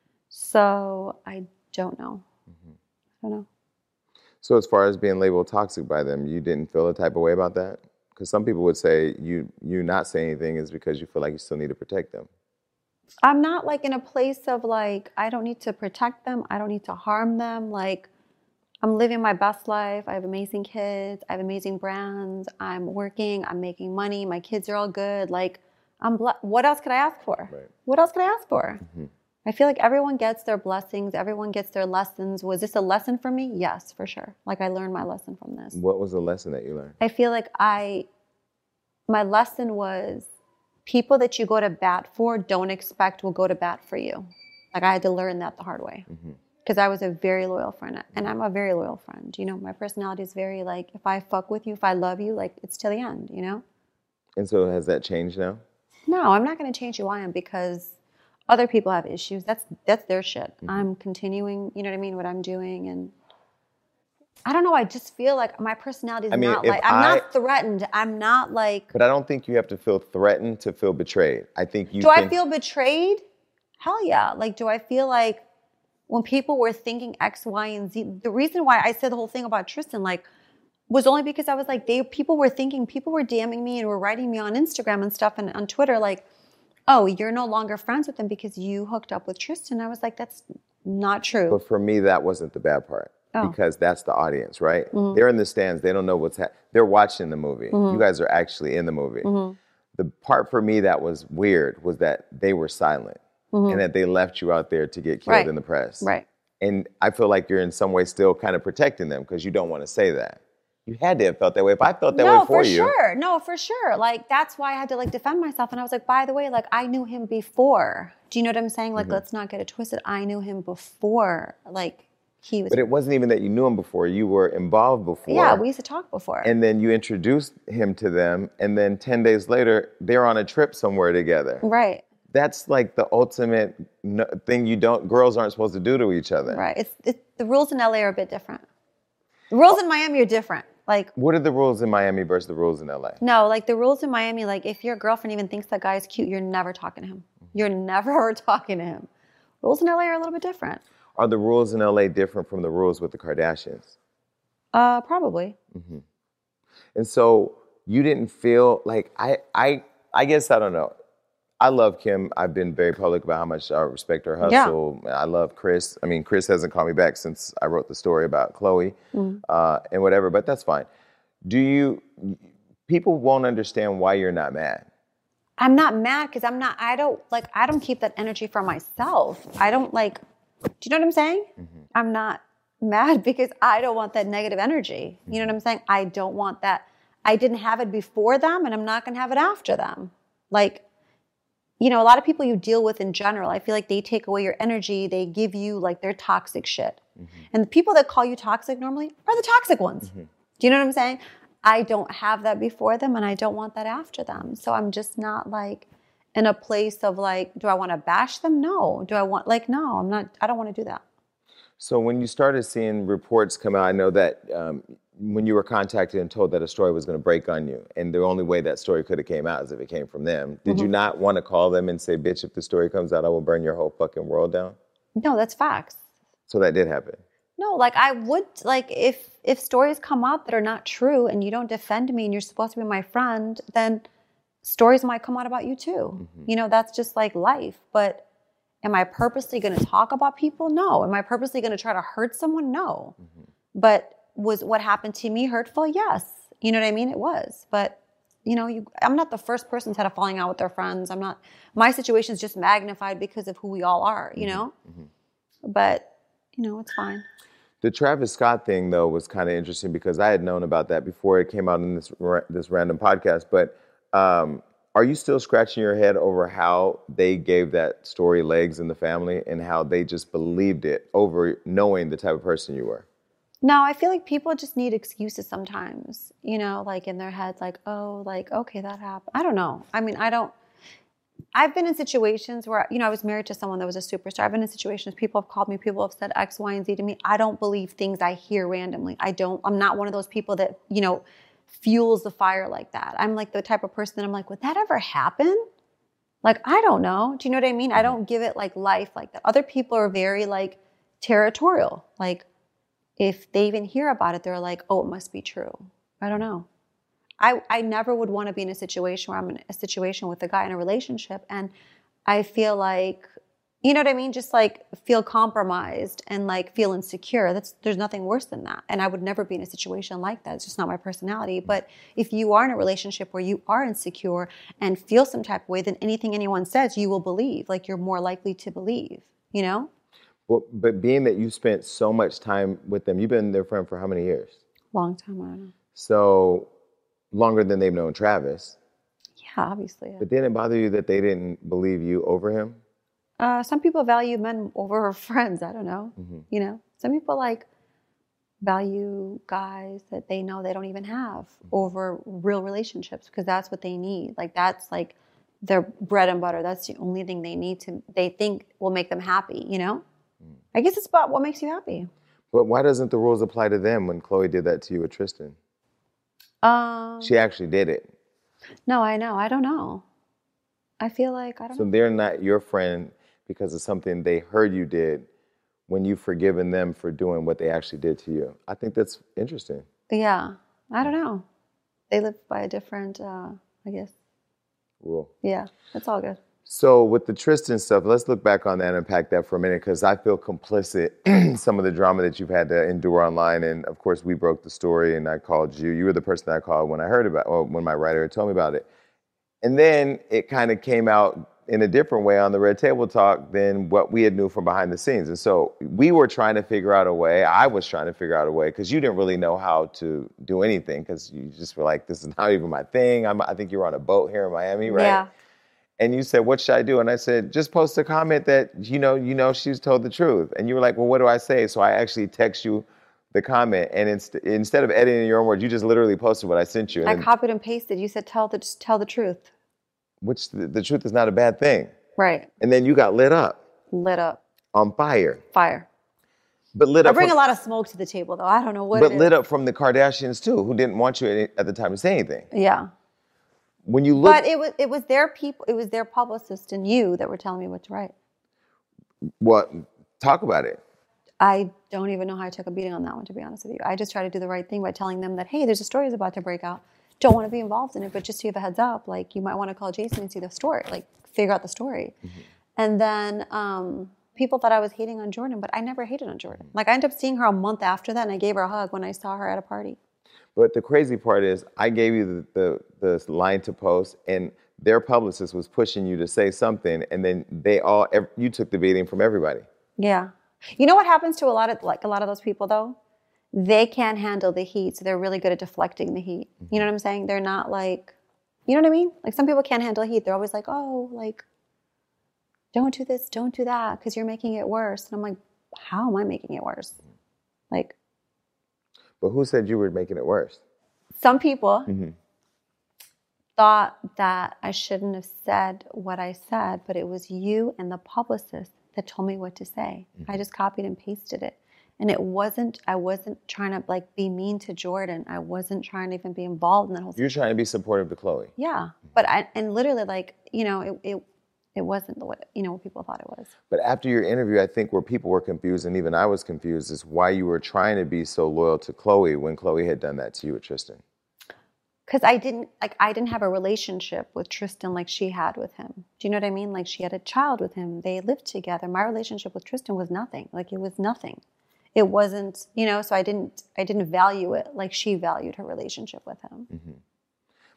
So I don't know. Mm-hmm. I don't know. So as far as being labeled toxic by them, you didn't feel a type of way about that? Because some people would say you you not saying anything is because you feel like you still need to protect them. I'm not like in a place of like, I don't need to protect them. I don't need to harm them. Like, I'm living my best life. I have amazing kids. I have amazing brands. I'm working. I'm making money. My kids are all good. Like, I'm ble- what else could I ask for? Right. What else could I ask for? Mm-hmm. I feel like everyone gets their blessings. Everyone gets their lessons. Was this a lesson for me? Yes, for sure. Like, I learned my lesson from this. What was the lesson that you learned? I feel like I, my lesson was people that you go to bat for don't expect will go to bat for you. Like, I had to learn that the hard way. Because mm-hmm. I was a very loyal friend. And I'm a very loyal friend. You know, my personality is very like, if I fuck with you, if I love you, like, it's till the end, you know? And so has that changed now? No, I'm not going to change who I am because other people have issues. That's that's their shit. Mm-hmm. I'm continuing, you know what I mean, what I'm doing. And I don't know, I just feel like my personality is I mean, not like, I'm I, not threatened. I'm not like. But I don't think you have to feel threatened to feel betrayed. I think you Do think, I feel betrayed? Hell yeah. Like, do I feel like when people were thinking X, Y, and Z, the reason why I said the whole thing about Tristan, like, was only because I was like, they people were thinking, people were DMing me and were writing me on Instagram and stuff and on Twitter, like, oh, you're no longer friends with him because you hooked up with Tristan. I was like, that's not true. But for me, that wasn't the bad part. Oh. Because that's the audience, right? Mm-hmm. They're in the stands. They don't know what's happening. They're watching the movie. Mm-hmm. You guys are actually in the movie. Mm-hmm. The part for me that was weird was that they were silent mm-hmm. and that they left you out there to get killed right. in the press. Right. And I feel like you're in some way still kind of protecting them because you don't want to say that. You had to have felt that way. If I felt that no, way for, for you. No, for sure. No, for sure. Like, that's why I had to, like, defend myself. And I was like, by the way, like, I knew him before. Do you know what I'm saying? Like, mm-hmm. let's not get it twisted. I knew him before. Like, he was. But it wasn't even that you knew him before. You were involved before. Yeah, we used to talk before. And then you introduced him to them. And then ten days later, they're on a trip somewhere together. Right. That's like the ultimate thing you don't, girls aren't supposed to do to each other. Right. It's, it's the rules in L A are a bit different. The rules oh. in Miami are different. Like, what are the rules in Miami versus the rules in L A? No, like the rules in Miami, like if your girlfriend even thinks that guy is cute, you're never talking to him. You're never talking to him. Rules in L A are a little bit different. Are the rules in L A different from the rules with the Kardashians? Uh, probably. Mm-hmm. And so you didn't feel like, I, I, I guess, I don't know. I love Kim. I've been very public about how much I respect her hustle. Yeah. I love Chris. I mean, Chris hasn't called me back since I wrote the story about Khloe mm. uh, and whatever, but that's fine. Do you, people won't understand why you're not mad. I'm not mad because I'm not, I don't, like, I don't keep that energy for myself. I don't like, do you know what I'm saying? Mm-hmm. I'm not mad because I don't want that negative energy. You know what I'm saying? I don't want that. I didn't have it before them and I'm not going to have it after them. Like, you know, a lot of people you deal with in general, I feel like they take away your energy. They give you like their toxic shit. Mm-hmm. And the people that call you toxic normally are the toxic ones. Mm-hmm. Do you know what I'm saying? I don't have that before them and I don't want that after them. So I'm just not like in a place of like, do I want to bash them? No. Do I want, like, no, I'm not, I don't want to do that. So when you started seeing reports come out, I know that um, when you were contacted and told that a story was going to break on you, and the only way that story could have came out is if it came from them, did mm-hmm. you not want to call them and say, bitch, if the story comes out, I will burn your whole fucking world down? No, that's facts. So that did happen? No, like I would, like if if stories come out that are not true and you don't defend me and you're supposed to be my friend, then stories might come out about you too. Mm-hmm. You know, that's just like life. But am I purposely going to talk about people? No. Am I purposely going to try to hurt someone? No. Mm-hmm. But was what happened to me hurtful? Yes. You know what I mean? It was. But you know, you, I'm not the first person who's had a falling out with their friends. I'm not, my situation is just magnified because of who we all are, you know? Mm-hmm. But, you know, it's fine. The Travis Scott thing, though, was kind of interesting because I had known about that before it came out in this this random podcast. But um, are you still scratching your head over how they gave that story legs in the family and how they just believed it over knowing the type of person you were? No, I feel like people just need excuses sometimes, you know, like in their head, like, oh, like, okay, that happened. I don't know. I mean, I don't. I've been in situations where, you know, I was married to someone that was a superstar. I've been in situations, people have called me, people have said X, Y, and Z to me. I don't believe things I hear randomly. I don't, I'm not one of those people that, you know, fuels the fire like that. I'm like the type of person that I'm like, would that ever happen? Like, I don't know. Do you know what I mean? I don't give it like life like that. Other people are very like territorial. Like if they even hear about it, they're like, oh, it must be true. I don't know. I, I never would want to be in a situation where I'm in a situation with a guy in a relationship and I feel like, you know what I mean? Just like feel compromised and like feel insecure. That's, there's nothing worse than that. And I would never be in a situation like that. It's just not my personality. But if you are in a relationship where you are insecure and feel some type of way, then anything anyone says, you will believe. Like you're more likely to believe, you know? Well, but being that you spent so much time with them, you've been their friend for how many years? Long time, I don't know. So longer than they've known Travis. Yeah, obviously. Yeah. But didn't it bother you that they didn't believe you over him? Uh, some people value men over friends. I don't know. Mm-hmm. You know, some people like value guys that they know they don't even have mm-hmm. over real relationships because that's what they need. Like that's like their bread and butter. That's the only thing they need to, they think will make them happy, you know? Mm. I guess it's about what makes you happy. But why doesn't the rules apply to them when Khloe did that to you with Tristan? Um, she actually did it. No, I know. I don't know. I feel like, I don't so know. So they're not your friend because of something they heard you did when you've forgiven them for doing what they actually did to you. I think that's interesting. Yeah. I don't know. They live by a different, uh, I guess. Rule. Yeah. That's all good. So with the Tristan stuff, let's look back on that and unpack that for a minute because I feel complicit in some of the drama that you've had to endure online. And of course, we broke the story and I called you. You were the person that I called when I heard about, or when my writer told me about it. And then it kind of came out in a different way on the Red Table Talk than what we had knew from behind the scenes. And so we were trying to figure out a way. I was trying to figure out a way because you didn't really know how to do anything because you just were like, this is not even my thing. I'm, I think you were on a boat here in Miami, right? Yeah. And you said, what should I do? And I said, just post a comment that, you know, you know, she's told the truth. And you were like, well, what do I say? So I actually text you the comment. And inst- instead of editing your own words, you just literally posted what I sent you. And I then, copied and pasted. You said, tell the, just tell the truth. Which the, the truth is not a bad thing. Right. And then you got lit up. Lit up. On fire. Fire. But lit up. I bring from, a lot of smoke to the table, though. I don't know what But it lit is. up from the Kardashians, too, who didn't want you at, at the time to say anything. Yeah. When you look, but it was it was their people, it was their publicist and you that were telling me what to write. What? Talk about it. I don't even know how I took a beating on that one, to be honest with you. I just try to do the right thing by telling them that, hey, there's a story that's about to break out. Don't want to be involved in it, but just to give a heads up, like you might want to call Jason and see the story, like figure out the story. Mm-hmm. And then um, people thought I was hating on Jordan, but I never hated on Jordan. Like I ended up seeing her a month after that, and I gave her a hug when I saw her at a party. But the crazy part is I gave you the, the, the line to post, and their publicist was pushing you to say something, and then they all, you took the beating from everybody. Yeah. You know what happens to a lot of, like a lot of those people though? They can't handle the heat, so they're really good at deflecting the heat. Mm-hmm. You know what I'm saying? They're not like, you know what I mean? Like some people can't handle heat. They're always like, oh, like, don't do this, don't do that, because you're making it worse. And I'm like, how am I making it worse? Like, but who said you were making it worse? Some people mm-hmm. thought that I shouldn't have said what I said, but it was you and the publicist that told me what to say. Mm-hmm. I just copied and pasted it. And it wasn't, I wasn't trying to like be mean to Jordan. I wasn't trying to even be involved in that whole You're trying to be supportive to Khloe. Yeah. Mm-hmm. But I, and literally like, you know, it, it It wasn't the way, you know, what people thought it was. But after your interview, I think where people were confused, and even I was confused, is why you were trying to be so loyal to Khloe when Khloe had done that to you with Tristan. Because I didn't, like, I didn't have a relationship with Tristan like she had with him. Do you know what I mean? Like, she had a child with him. They lived together. My relationship with Tristan was nothing. Like, it was nothing. It wasn't, you know, so I didn't, I didn't value it like she valued her relationship with him. Mm-hmm.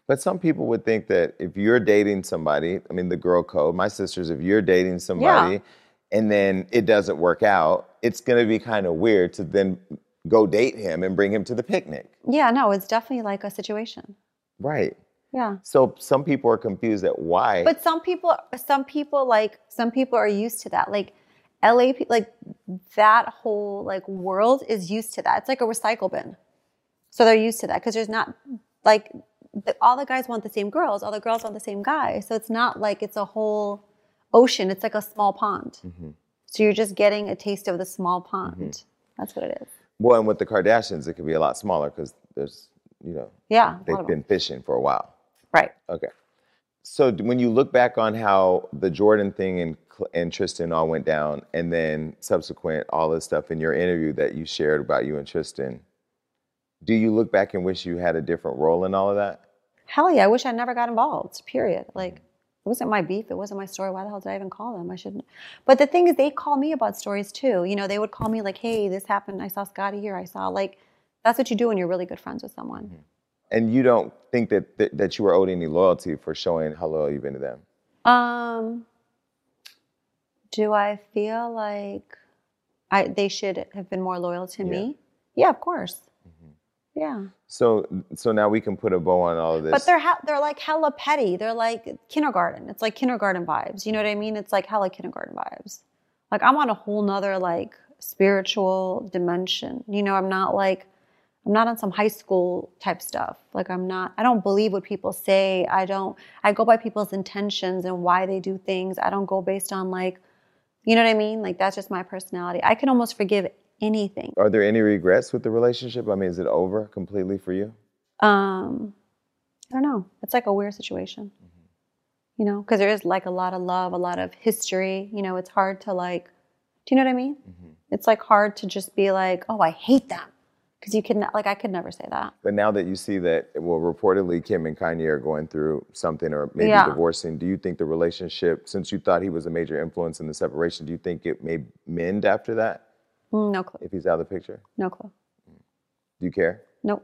But some people would think that if you're dating somebody, I mean, the girl code, my sisters, if you're dating somebody yeah. and then it doesn't work out, it's going to be kind of weird to then go date him and bring him to the picnic. Yeah, no, it's definitely like a situation. Right. Yeah. So some people are confused at why. But some people, some people like, some people are used to that. Like L A, like that whole like world is used to that. It's like a recycle bin. So they're used to that because there's not like, the, all the guys want the same girls, all the girls want the same guy. So it's not like it's a whole ocean. It's like a small pond. Mm-hmm. So you're just getting a taste of the small pond. Mm-hmm. That's what it is. Well, and with the Kardashians, it could be a lot smaller because there's, you know, yeah, they've been fishing for a while. Right. Okay. So when you look back on how the Jordan thing and, and Tristan all went down, and then subsequent all this stuff in your interview that you shared about you and Tristan, do you look back and wish you had a different role in all of that? Hell yeah. I wish I never got involved, period. Like, it wasn't my beef. It wasn't my story. Why the hell did I even call them? I shouldn't. But the thing is, they call me about stories too. You know, they would call me like, hey, this happened. I saw Scotty here. I saw, like, that's what you do when you're really good friends with someone. Mm-hmm. And you don't think that, that that you were owed any loyalty for showing how loyal you've been to them? Um, do I feel like I they should have been more loyal to yeah. me? Yeah, of course. Yeah. So so now we can put a bow on all of this. But they're ha- they're like hella petty. They're like kindergarten. It's like kindergarten vibes. You know what I mean? It's like hella kindergarten vibes. Like I'm on a whole nother like spiritual dimension. You know, I'm not like, I'm not on some high school type stuff. Like I'm not, I don't believe what people say. I don't, I go by people's intentions and why they do things. I don't go based on like, you know what I mean? Like that's just my personality. I can almost forgive anything. Are there any regrets with the relationship? I mean, is it over completely for you? Um, I don't know. It's like a weird situation, mm-hmm. you know, because there is like a lot of love, a lot of history. You know, it's hard to like, do you know what I mean? Mm-hmm. It's like hard to just be like, oh, I hate them. Because you can, like, I could never say that. But now that you see that, well, reportedly Kim and Kanye are going through something or maybe yeah. divorcing, do you think the relationship, since you thought he was a major influence in the separation, do you think it may mend after that? No clue. If he's out of the picture? No clue. Do you care? Nope.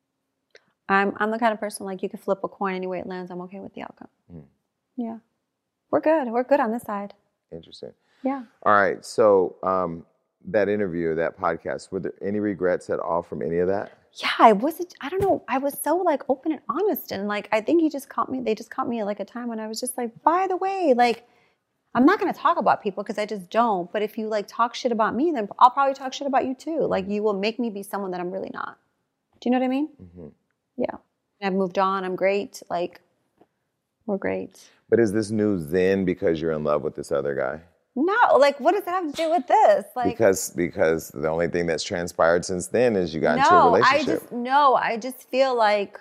I'm I'm the kind of person, like, you could flip a coin any way it lands. I'm okay with the outcome. Mm. Yeah. We're good. We're good on this side. Interesting. Yeah. All right. So, um, that interview, that podcast, were there any regrets at all from any of that? Yeah, I wasn't, I don't know. I was so like open and honest. And like, I think he just caught me, they just caught me at like a time when I was just like, by the way, like, I'm not going to talk about people because I just don't. But if you like talk shit about me, then I'll probably talk shit about you too. Like you will make me be someone that I'm really not. Do you know what I mean? Mm-hmm. Yeah. I've moved on. I'm great. Like, we're great. But is this news then because you're in love with this other guy? No, like, what does it have to do with this? Like, because because the only thing that's transpired since then is you got no, into a relationship. I just no, I just feel like,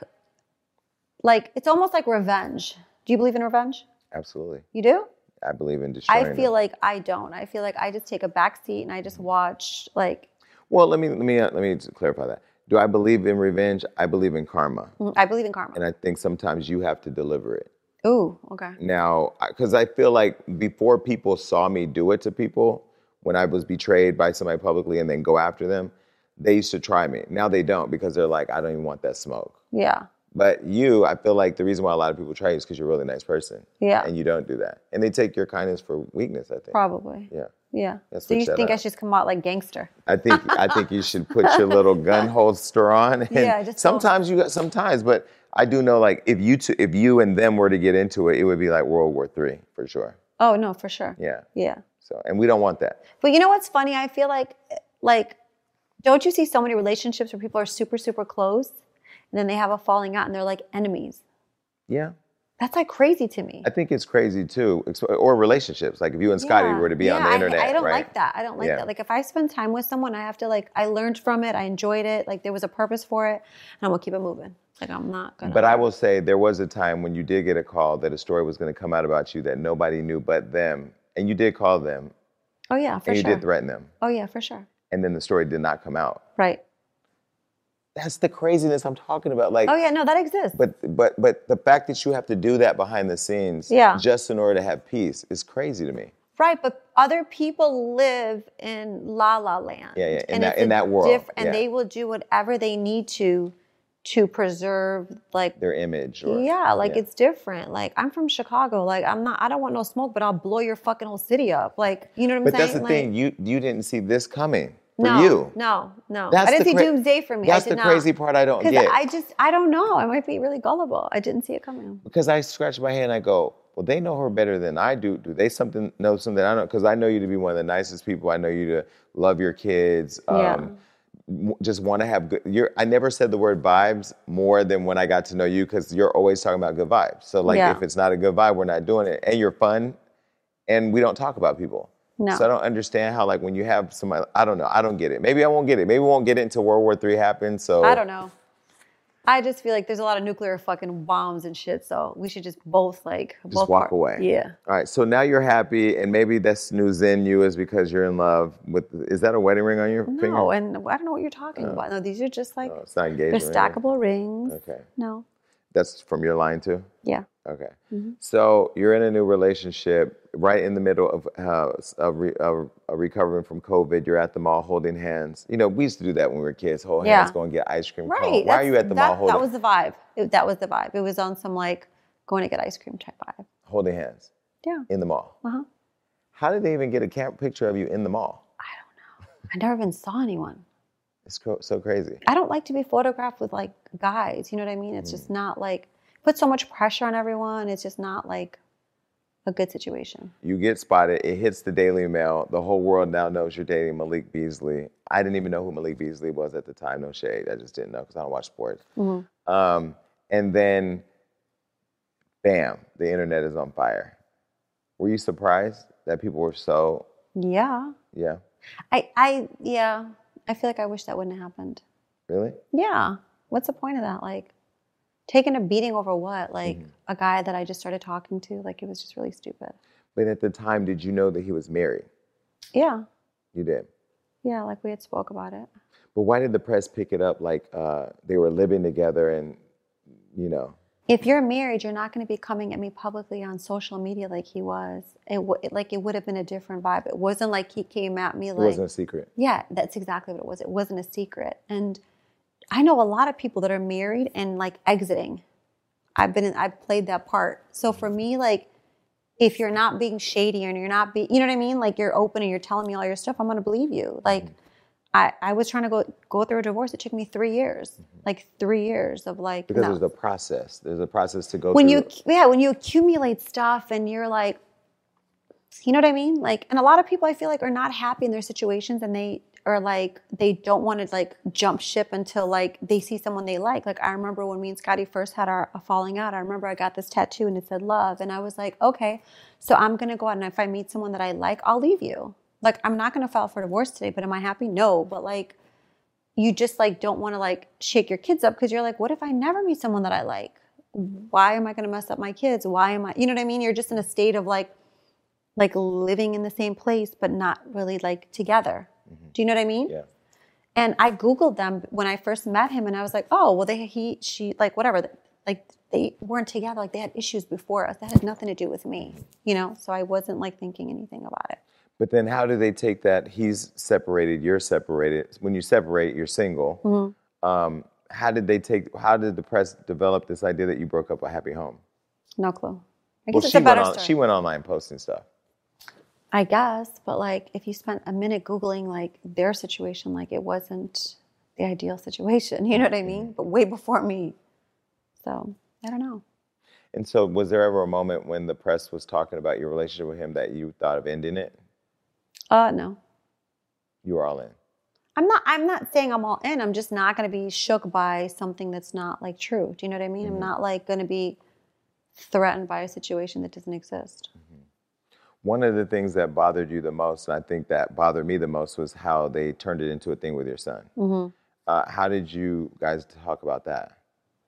like it's almost like revenge. Do you believe in revenge? Absolutely. You do? I believe in destroying. I feel them. like I don't. I feel like I just take a back seat and I just watch. Like, well, let me let me let me clarify that. Do I believe in revenge? I believe in karma. I believe in karma, and I think sometimes you have to deliver it. Ooh, okay. Now, because I feel like before people saw me do it to people, when I was betrayed by somebody publicly and then go after them, they used to try me. Now they don't because they're like, I don't even want that smoke. Yeah. But you, I feel like the reason why a lot of people try you is because you're a really nice person. Yeah. And you don't do that. And they take your kindness for weakness, I think. Probably. Yeah. Yeah. So you think out. I should just come out like gangster? I think I think you should put your little gun holster on. And yeah. Just sometimes you got sometimes, but I do know, like, if you two, if you and them were to get into it, it would be like World War Three for sure. Oh no, for sure. Yeah. Yeah. So, and we don't want that. But you know what's funny? I feel like, like, don't you see so many relationships where people are super, super close, and then they have a falling out, and they're like enemies? Yeah. That's like crazy to me. I think it's crazy too, or relationships. Like if you and Scotty yeah. were to be yeah, on the internet, I, I don't right? like that. I don't like yeah. that. Like if I spend time with someone, I have to like, I learned from it. I enjoyed it. Like there was a purpose for it, and I'm gonna keep it moving. Like I'm not gonna. But I will say there was a time when you did get a call that a story was gonna come out about you that nobody knew but them, and you did call them. Oh yeah, for and sure. And you did threaten them. Oh yeah, for sure. And then the story did not come out. Right. That's the craziness I'm talking about. Like, oh yeah, no, that exists. But but but the fact that you have to do that behind the scenes, yeah. just in order to have peace, is crazy to me. Right, but other people live in la la land. Yeah, yeah, in and that in that world, diff- and yeah. they will do whatever they need to, to preserve like their image. Or, yeah, like yeah. it's different. Like I'm from Chicago. Like I'm not. I don't want no smoke, but I'll blow your fucking whole city up. Like you know what I'm but saying? But that's the like, thing. You you didn't see this coming for no, you. No, no, That's I didn't the see cra- doomsday for me. That's I did the not. crazy part. I don't get. Because I just I don't know. I might be really gullible. I didn't see it coming. Because I scratch my head and I go, well, they know her better than I do. Do they something know something I don't? Because I know you to be one of the nicest people. I know you to love your kids. Um, yeah. Just want to have good. You're, I never said the word vibes more than when I got to know you because you're always talking about good vibes. So like yeah. if it's not a good vibe, we're not doing it. And you're fun, and we don't talk about people. No. So I don't understand how like when you have somebody, I don't know, I don't get it. Maybe I won't get it. Maybe we won't get it until World War Three happens. So I don't know. I just feel like there's a lot of nuclear fucking bombs and shit, so we should just both like just both walk part. away. Yeah. All right. So now you're happy, and maybe this new Zen you is because you're in love with. Is that a wedding ring on your no, finger? No, and I don't know what you're talking oh. about. No, these are just like oh, it's not engagement. They're stackable rings. Okay. No. That's from your line too? Yeah. Okay. Mm-hmm. So you're in a new relationship, right in the middle of uh, of, re, of, of recovering from COVID. You're at the mall holding hands. You know, we used to do that when we were kids. Hold yeah. hands, go and get ice cream. Right. Cone. Why are you at the that, mall holding? That was the vibe. It, that was the vibe. It was on some like going to get ice cream type vibe. Holding hands. Yeah. In the mall. Uh huh. How did they even get a camp picture of you in the mall? I don't know. I never even saw anyone. It's co- so crazy. I don't like to be photographed with like guys. You know what I mean? It's mm. just not like. Put so much pressure on everyone. It's just not like a good situation. You get spotted. It hits the Daily Mail. The whole world now knows you're dating Malik Beasley. I didn't even know who Malik Beasley was at the time. No shade. I just didn't know because I don't watch sports. Mm-hmm. Um, and then, bam, the internet is on fire. Were you surprised that people were so? Yeah. Yeah. I, I, yeah. I feel like I wish that wouldn't have happened. Really? Yeah. What's the point of that? Like. Taking a beating over what? Like mm-hmm. a guy that I just started talking to? Like it was just really stupid. But at the time, did you know that he was married? Yeah. You did? Yeah, like we had spoke about it. But why did the press pick it up like uh, they were living together and, you know? If you're married, you're not going to be coming at me publicly on social media like he was. It, w- it like it would have been a different vibe. It wasn't like he came at me like... It wasn't a secret. Yeah, that's exactly what it was. It wasn't a secret. And... I know a lot of people that are married and like exiting. I've been, in, I've played that part. So for me, like, if you're not being shady and you're not being, you know what I mean? Like you're open and you're telling me all your stuff, I'm going to believe you. Like, mm-hmm. I, I was trying to go go through a divorce. It took me three years, mm-hmm. like three years of like. Because no. there's a process. There's a process to go when through. you, yeah, when you accumulate stuff and you're like, you know what I mean? Like, and a lot of people I feel like are not happy in their situations and they, or like they don't want to like jump ship until like they see someone they like. Like I remember when me and Scotty first had our a falling out, I remember I got this tattoo and it said love. And I was like, okay, so I'm going to go out and if I meet someone that I like, I'll leave you. Like, I'm not going to file for divorce today, but am I happy? No. But like, you just like don't want to like shake your kids up because you're like, what if I never meet someone that I like? Why am I going to mess up my kids? Why am I, you know what I mean? You're just in a state of like, like living in the same place, but not really like together. Mm-hmm. Do you know what I mean? Yeah. And I Googled them when I first met him and I was like, oh, well, they, he, she, like whatever. Like they weren't together. Like they had issues before us. That had nothing to do with me, you know? So I wasn't like thinking anything about it. But then how do they take that he's separated, you're separated. When you separate, you're single. Mm-hmm. Um, how did they take, how did the press develop this idea that you broke up a happy home? No clue. I guess well, it's she a better went on, story. She went online posting stuff. I guess, but like if you spent a minute Googling like their situation, like it wasn't the ideal situation, you know what I mean? But way before me. So I don't know. And so was there ever a moment when the press was talking about your relationship with him that you thought of ending it? Uh, no. You were all in? I'm not, I'm not saying I'm all in. I'm just not going to be shook by something that's not like true. Do you know what I mean? Mm-hmm. I'm not like going to be threatened by a situation that doesn't exist. Mm-hmm. One of the things that bothered you the most, and I think that bothered me the most, was how they turned it into a thing with your son. Mm-hmm. Uh, how did you guys talk about that?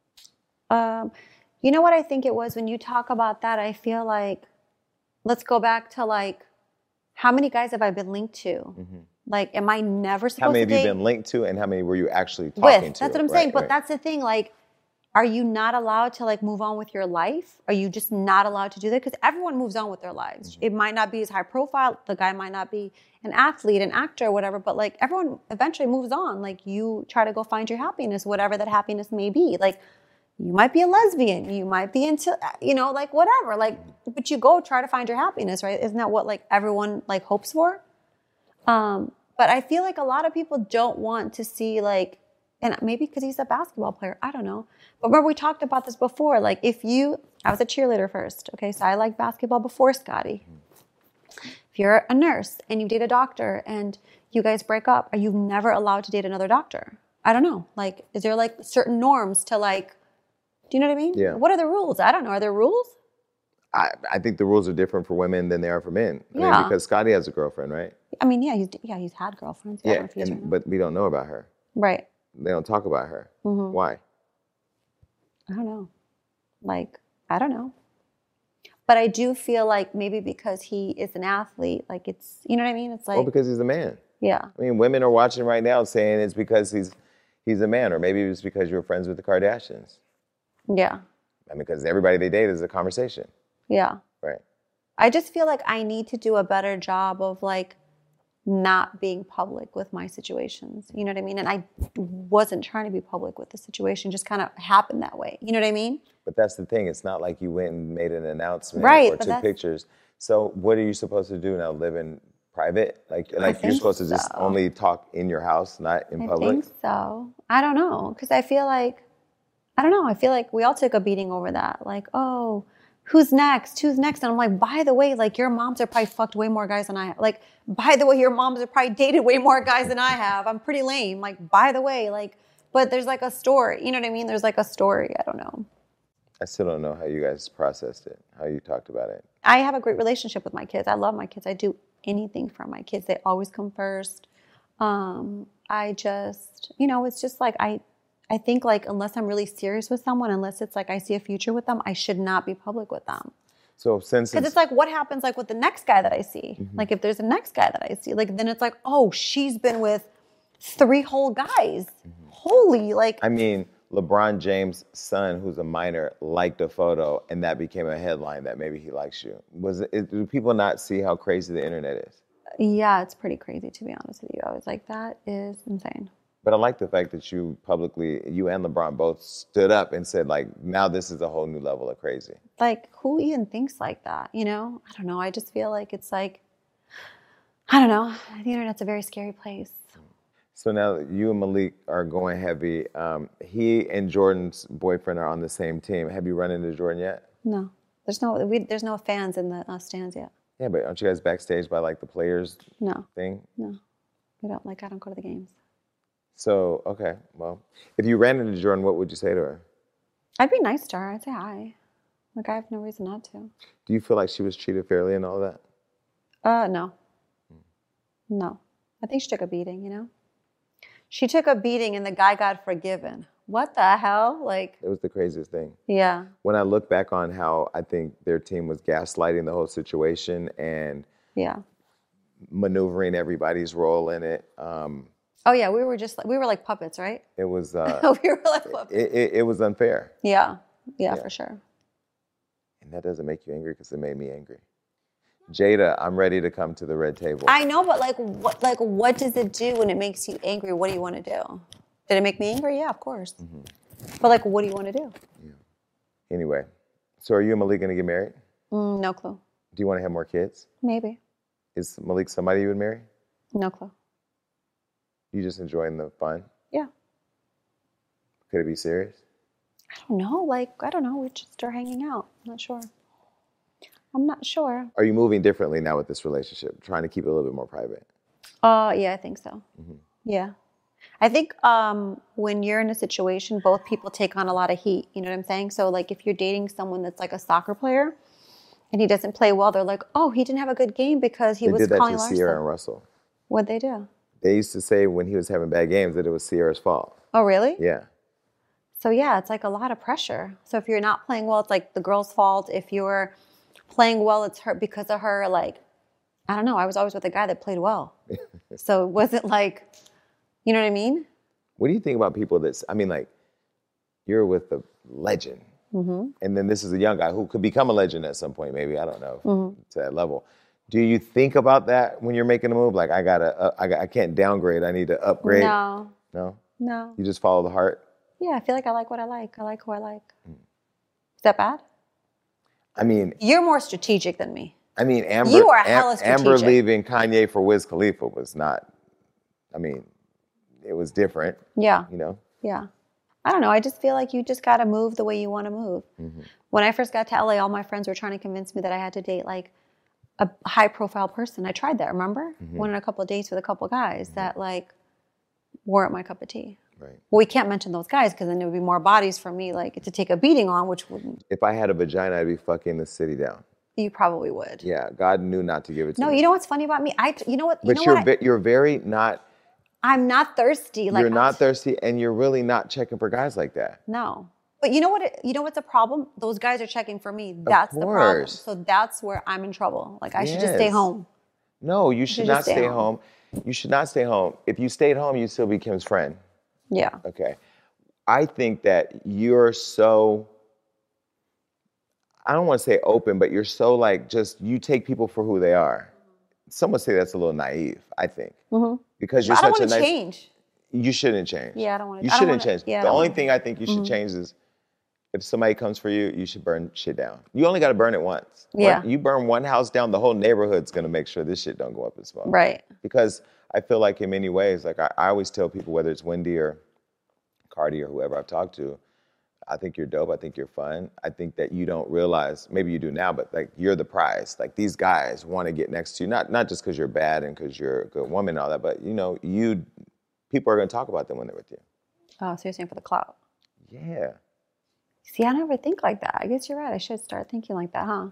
Um, you know what I think it was? When you talk about that, I feel like, let's go back to like, how many guys have I been linked to? Mm-hmm. Like, am I never supposed to date? How many have you been linked to, and how many were you actually talking with? to? That's what I'm right, saying. But right. that's the thing. Like, are you not allowed to like move on with your life? Are you just not allowed to do that? Because everyone moves on with their lives. Mm-hmm. It might not be as high profile. The guy might not be an athlete, an actor, or whatever, but like everyone eventually moves on. Like you try to go find your happiness, whatever that happiness may be. Like you might be a lesbian, you might be into, you know, like whatever, like, but you go try to find your happiness, right? Isn't that what like everyone like hopes for? Um, but I feel like a lot of people don't want to see like, and maybe because he's a basketball player, I don't know. But remember we talked about this before. Like if you, I was a cheerleader first. Okay. So I liked basketball before Scotty. If you're a nurse and you date a doctor and you guys break up, are you never allowed to date another doctor? I don't know. Like, is there like certain norms to like, do you know what I mean? Yeah. What are the rules? I don't know. Are there rules? I, I think the rules are different for women than they are for men. I yeah. mean, because Scotty has a girlfriend, right? I mean, yeah, he's yeah he's had girlfriends. Yeah, and, right but we don't know about her. Right. They don't talk about her. Mm-hmm. Why? I don't know. Like, I don't know. But I do feel like maybe because he is an athlete, like it's, you know what I mean? It's like. Well, because he's a man. Yeah. I mean, women are watching right now saying it's because he's he's a man, or maybe it's because you're friends with the Kardashians. Yeah. I mean, because everybody they date is a conversation. Yeah. Right. I just feel like I need to do a better job of like not being public with my situations. You know what I mean? And I wasn't trying to be public with the situation, just kind of happened that way. You know what I mean? But that's the thing. It's not like you went and made an announcement right, or took that's... pictures. So what are you supposed to do now? Live in private? Like, like you're supposed to so. just only talk in your house, not in I public? I think so. I don't know. Because I feel like, I don't know. I feel like we all took a beating over that. Like, oh, who's next? Who's next? And I'm like, by the way, like your moms have probably fucked way more guys than I have. Like, by the way, your moms have probably dated way more guys than I have. I'm pretty lame. Like, by the way, like, but there's like a story. You know what I mean? There's like a story. I don't know. I still don't know how you guys processed it, how you talked about it. I have a great relationship with my kids. I love my kids. I do anything for my kids. They always come first. Um, I just, you know, it's just like I, I think like unless I'm really serious with someone, unless it's like I see a future with them, I should not be public with them. So since because it's, it's like what happens like with the next guy that I see, mm-hmm. like if there's a next guy that I see, like then it's like, oh, she's been with three whole guys. Mm-hmm. Holy, like I mean, LeBron James' son, who's a minor, liked a photo, and that became a headline that maybe he likes you. Was it? Do people not see how crazy the internet is? Yeah, it's pretty crazy to be honest with you. I was like, that is insane. But I like the fact that you publicly, you and LeBron both stood up and said, like, now this is a whole new level of crazy. Like, who even thinks like that, you know? I don't know. I just feel like it's like, I don't know. The internet's a very scary place. So now you and Malik are going heavy. Um, he and Jordan's boyfriend are on the same team. Have you run into Jordan yet? No. There's no we, there's no fans in the uh, stands yet. Yeah, but aren't you guys backstage by, like, the players no. thing? No. We don't, like, I don't go to the games. So, okay, well, if you ran into Jordan, what would you say to her? I'd be nice to her. I'd say hi. Like, I have no reason not to. Do you feel like she was treated fairly and all that? Uh, no. No. I think she took a beating, you know? She took a beating and the guy got forgiven. What the hell? Like, it was the craziest thing. Yeah. When I look back on how I think their team was gaslighting the whole situation and yeah, maneuvering everybody's role in it. Um, oh yeah, we were just we were like puppets, right? It was. Uh, we were like puppets. It, it, it was unfair. Yeah. yeah, yeah, for sure. And that doesn't make you angry because it made me angry. Jada, I'm ready to come to the red table. I know, but like, what, like, what does it do when it makes you angry? What do you want to do? Did it make me angry? Yeah, of course. Mm-hmm. But like, what do you want to do? Yeah. Anyway, so are you and Malik going to get married? Mm, no clue. Do you want to have more kids? Maybe. Is Malik somebody you would marry? No clue. You just enjoying the fun? Yeah. Could it be serious? I don't know. Like, I don't know. We just are hanging out. I'm not sure. I'm not sure. Are you moving differently now with this relationship? Trying to keep it a little bit more private? Uh, yeah, I think so. Mm-hmm. Yeah. I think um, when you're in a situation, both people take on a lot of heat. You know what I'm saying? So, like, if you're dating someone that's like a soccer player and he doesn't play well, they're like, oh, he didn't have a good game because he they was did that calling to Larsa. Sierra and Russell. What'd they do? They used to say when he was having bad games that it was Sierra's fault. Oh, really? Yeah. So, yeah, it's like a lot of pressure. So if you're not playing well, it's like the girl's fault. If you're playing well, it's her because of her. Like, I don't know. I was always with a guy that played well. So it wasn't like, you know what I mean? What do you think about people that's, I mean, like, you're with the legend. Mm-hmm. And then this is a young guy who could become a legend at some point, maybe, I don't know, mm-hmm. to that level. Do you think about that when you're making a move? Like, I gotta, uh, I, I can't downgrade, I need to upgrade? No. No? No. You just follow the heart? Yeah, I feel like I like what I like. I like who I like. Mm. Is that bad? I mean... You're more strategic than me. I mean, Amber, you are hella Am- strategic. Amber leaving Kanye for Wiz Khalifa was not, I mean, it was different. Yeah. You know? Yeah. I don't know. I just feel like you just got to move the way you want to move. Mm-hmm. When I first got to L A, all my friends were trying to convince me that I had to date like a high-profile person. I tried that, remember? Mm-hmm. Went on a couple of dates with a couple of guys mm-hmm. that like weren't my cup of tea. Right. Well, we can't mention those guys because then there would be more bodies for me like to take a beating on, which wouldn't. If I had a vagina, I'd be fucking the city down. You probably would. Yeah, God knew not to give it to no, me. No, you know what's funny about me? I, you know what? You but know you're what ve- you're very not. I'm not thirsty. Like you're not I'll, thirsty, and you're really not checking for guys like that. No, but you know what? It, you know what's a problem? Those guys are checking for me. That's the problem. So that's where I'm in trouble. Like I yes. should just stay home. No, you should, should not stay, stay home. home. You should not stay home. If you stayed home, you'd still be Kim's friend. Yeah. Okay. I think that you're so. I don't want to say open, but you're so like just you take people for who they are. Some would say that's a little naive, I think. Mm-hmm. Because you're I don't such a nice... change. You shouldn't change. Yeah, I don't want to. You shouldn't wanna, change. Yeah, the only wanna, thing I think you should mm-hmm. change is if somebody comes for you, you should burn shit down. You only got to burn it once. Yeah. Burn, you burn one house down, the whole neighborhood's going to make sure this shit don't go up in smoke. Right. Because I feel like in many ways, like I, I always tell people, whether it's Wendy or Cardi or whoever I've talked to, I think you're dope. I think you're fun. I think that you don't realize, maybe you do now, but like you're the prize. Like these guys want to get next to you, not not just because you're bad and because you're a good woman and all that, but you know, you people are going to talk about them when they're with you. Oh, so you're saying for the clout? Yeah. See, I never think like that. I guess you're right. I should start thinking like that, huh?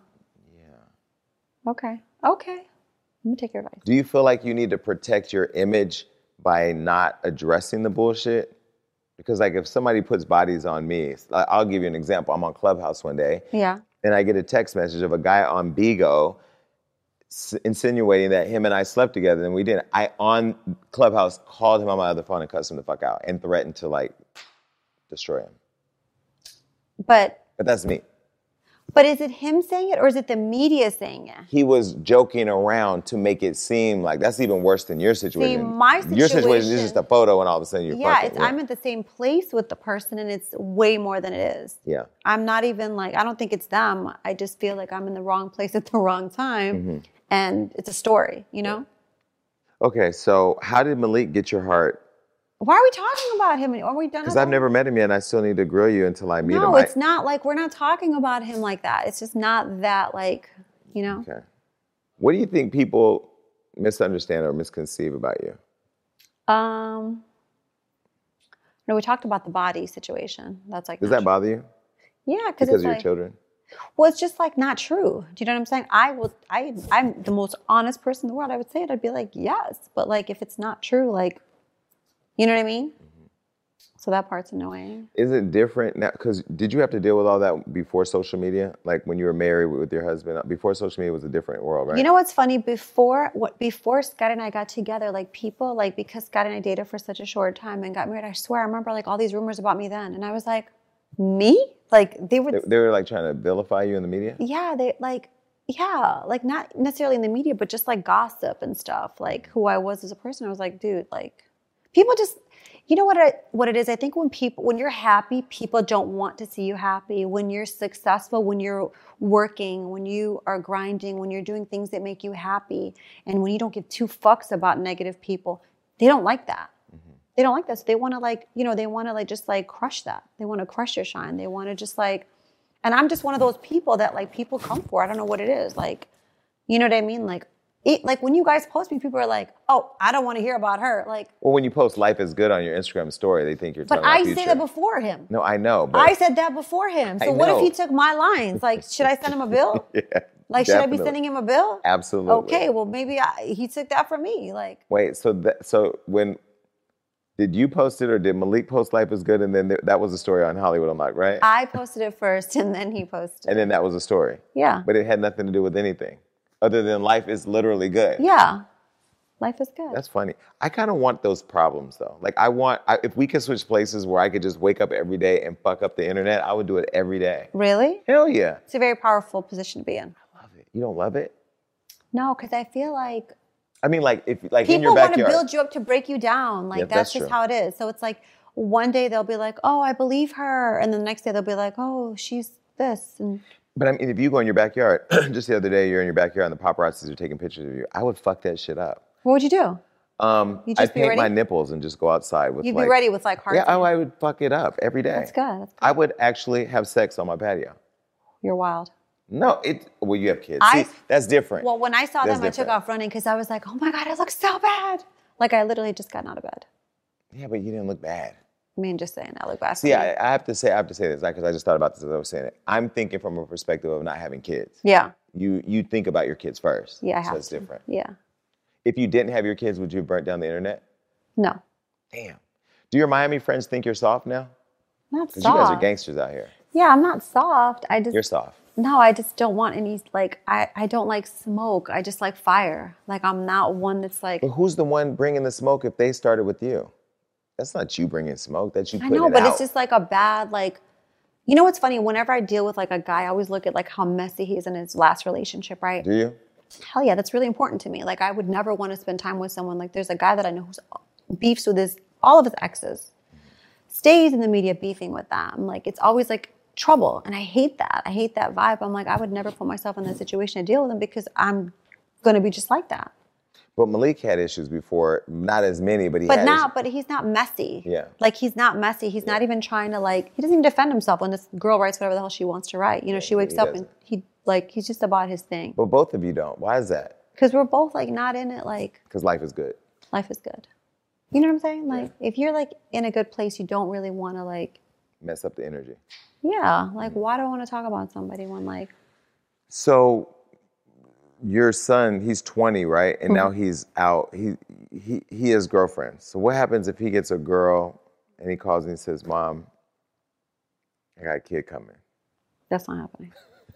Yeah. Okay. Okay. I'm going to take your advice. Do you feel like you need to protect your image by not addressing the bullshit? Because like if somebody puts bodies on me, I'll give you an example. I'm on Clubhouse one day. Yeah. And I get a text message of a guy on Bigo insinuating that him and I slept together and we didn't. I, on Clubhouse, called him on my other phone and cussed him the fuck out and threatened to like destroy him. But. But that's me. But is it him saying it or is it the media saying it? He was joking around to make it seem like that's even worse than your situation. See, my situation. Your situation is just a photo and all of a sudden you're yeah, fucking. It's, yeah, I'm at the same place with the person and it's way more than it is. Yeah. I'm not even like, I don't think it's them. I just feel like I'm in the wrong place at the wrong time. Mm-hmm. And it's a story, you know? Okay, so how did Malik get your heart? Why are we talking about him? Are we done? Because I've never met him yet, and I still need to grill you until I meet no, him. No, it's I... not like we're not talking about him like that. It's just not that like, you know. Okay. What do you think people misunderstand or misconceive about you? Um. No, we talked about the body situation. That's like. Does that bother you? Yeah, because it's of your like, children. Well, it's just like not true. Do you know what I'm saying? I will. I. I'm the most honest person in the world. I would say it. I'd be like, yes, but like if it's not true, like. You know what I mean? Mm-hmm. So that part's annoying. Is it different now? Because did you have to deal with all that before social media? Like when you were married with your husband? Before social media was a different world, right? You know what's funny? Before what? Before Scott and I got together, like people, like because Scott and I dated for such a short time and got married, I swear I remember like all these rumors about me then. And I was like, me? Like they were... They, they were like trying to vilify you in the media? Yeah, they like... Yeah, like not necessarily in the media, but just like gossip and stuff. Like who I was as a person. I was like, dude, like... People just, you know what it, what it is? I think when people, when you're happy, people don't want to see you happy. When you're successful, when you're working, when you are grinding, when you're doing things that make you happy, and when you don't give two fucks about negative people, they don't like that. Mm-hmm. They don't like that. So they want to like, you know, they want to like just like crush that. They want to crush your shine. They want to just like, and I'm just one of those people that like people come for. I don't know what it is. Like, you know what I mean? Like, It, like when you guys post me, people are like, "Oh, I don't want to hear about her." Like, well, when you post "Life is Good" on your Instagram story, they think you're. But talking I about say that before him. No, I know. But I said that before him. So what if he took my lines? Like, should I send him a bill? yeah. Like, definitely. Should I be sending him a bill? Absolutely. Okay, well maybe I, he took that from me. Like, wait, so that, so when did you post it or did Malik post "Life is Good" and then th- that was a story on Hollywood Unlocked, right? I posted it first and then he posted. And then that was a story. Yeah. But it had nothing to do with anything. Other than life is literally good. Yeah. Life is good. That's funny. I kind of want those problems though. Like I want, I, if we could switch places where I could just wake up every day and fuck up the internet, I would do it every day. Really? Hell yeah. It's a very powerful position to be in. I love it. You don't love it? No, because I feel like I mean, like if like people in your want to backyard. build you up to break you down. Like Yeah, that's, that's just true. how it is. So it's like one day they'll be like, "Oh, I believe her," and then the next day they'll be like, "Oh, she's this." And But I mean, if you go in your backyard, just the other day, you're in your backyard and the paparazzis are taking pictures of you, I would fuck that shit up. what would you do? Um, You'd just I'd be paint ready? my nipples and just go outside with You'd like... be ready with like hearts. Yeah, I, in it. I would fuck it up every day. That's good. That's good. I would actually have sex on my patio. You're wild. No, it. Well, you have kids. I- See, that's different. Well, when I saw That's them, I took different. off running because I was like, "Oh my god, I look so bad!" Like I literally just got out of bed. Yeah, but you didn't look bad. I mean, just saying, I look bad. See, I, I have to say, I have to say this because I just thought about this as I was saying it. I'm thinking from a perspective of not having kids. Yeah. You you think about your kids first. Yeah, I so have that's to. different. Yeah. If you didn't have your kids, would you have burnt down the internet? No. Damn. Do your Miami friends think you're soft now? Not Because soft. you guys are gangsters out here. Yeah, I'm not soft. I just You're soft. No, I just don't want any, like, I, I don't like smoke. I just like fire. Like, I'm not one that's like, But who's the one bringing the smoke if they started with you? That's not you bringing smoke. That's you I putting know, it but out. it's just like a bad, like, you know what's funny? Whenever I deal with like a guy, I always look at like how messy he is in his last relationship, right? Do you? Hell yeah, that's really important to me. Like, I would never want to spend time with someone. Like, there's a guy that I know who's beefs with his, all of his exes, stays in the media beefing with them. Like, it's always like trouble. And I hate that. I hate that vibe. I'm like, I would never put myself in that situation to deal with him because I'm going to be just like that. But Malik had issues before. Not as many, but he But had not, issues. but he's not messy. Yeah. Like, he's not messy. He's not even trying to, like, he doesn't even defend himself when this girl writes whatever the hell she wants to write. You know, she wakes he up doesn't. and he, like, he's just about his thing. But both of you don't. Why is that? Because we're both, like, not in it, like, Because life is good. life is good. You know what I'm saying? Like, if you're, like, in a good place, you don't really want to, like, Mess up the energy. yeah, like, why do I want to talk about somebody when, like, So your son, he's twenty, right? And Mm-hmm. now he's out. He he he has girlfriends. So what happens if he gets a girl and he calls and he says, "Mom, I got a kid coming." that's not happening.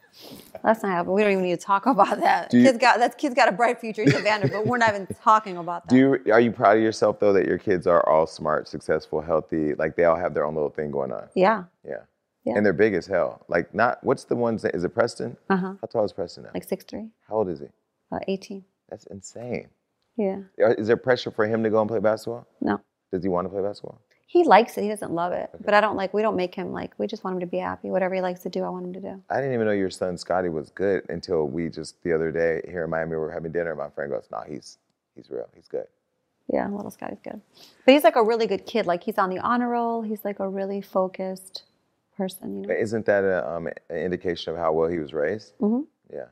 That's not happening. We don't even need to talk about that. Do you- Kid's got, that kid's got a bright future. He's a Vanderbilt. We're not even talking about that. Do you are you proud of yourself though that your kids are all smart, successful, healthy? Like they all have their own little thing going on. yeah. Yeah. Yeah. And they're big as hell. Like not what's the ones that is it Preston? Uh-huh. How tall is Preston now? Like six three, How old is he? uh, eighteen. That's insane. Yeah. Is there pressure for him to go and play basketball? No. Does he want to play basketball? He likes it. He doesn't love it. But I don't like, we don't make him like, we just want him to be happy. Whatever he likes to do, I want him to do. I didn't even know your son Scotty was good until we just the other day here in Miami we were having dinner. And my friend goes, "No, he's he's real. He's good." Yeah, little Scotty's good. But he's like a really good kid. Like, he's on the honor roll. He's like a really focused person, you know? But isn't that a, um, an indication of how well he was raised? Mhm. Yeah,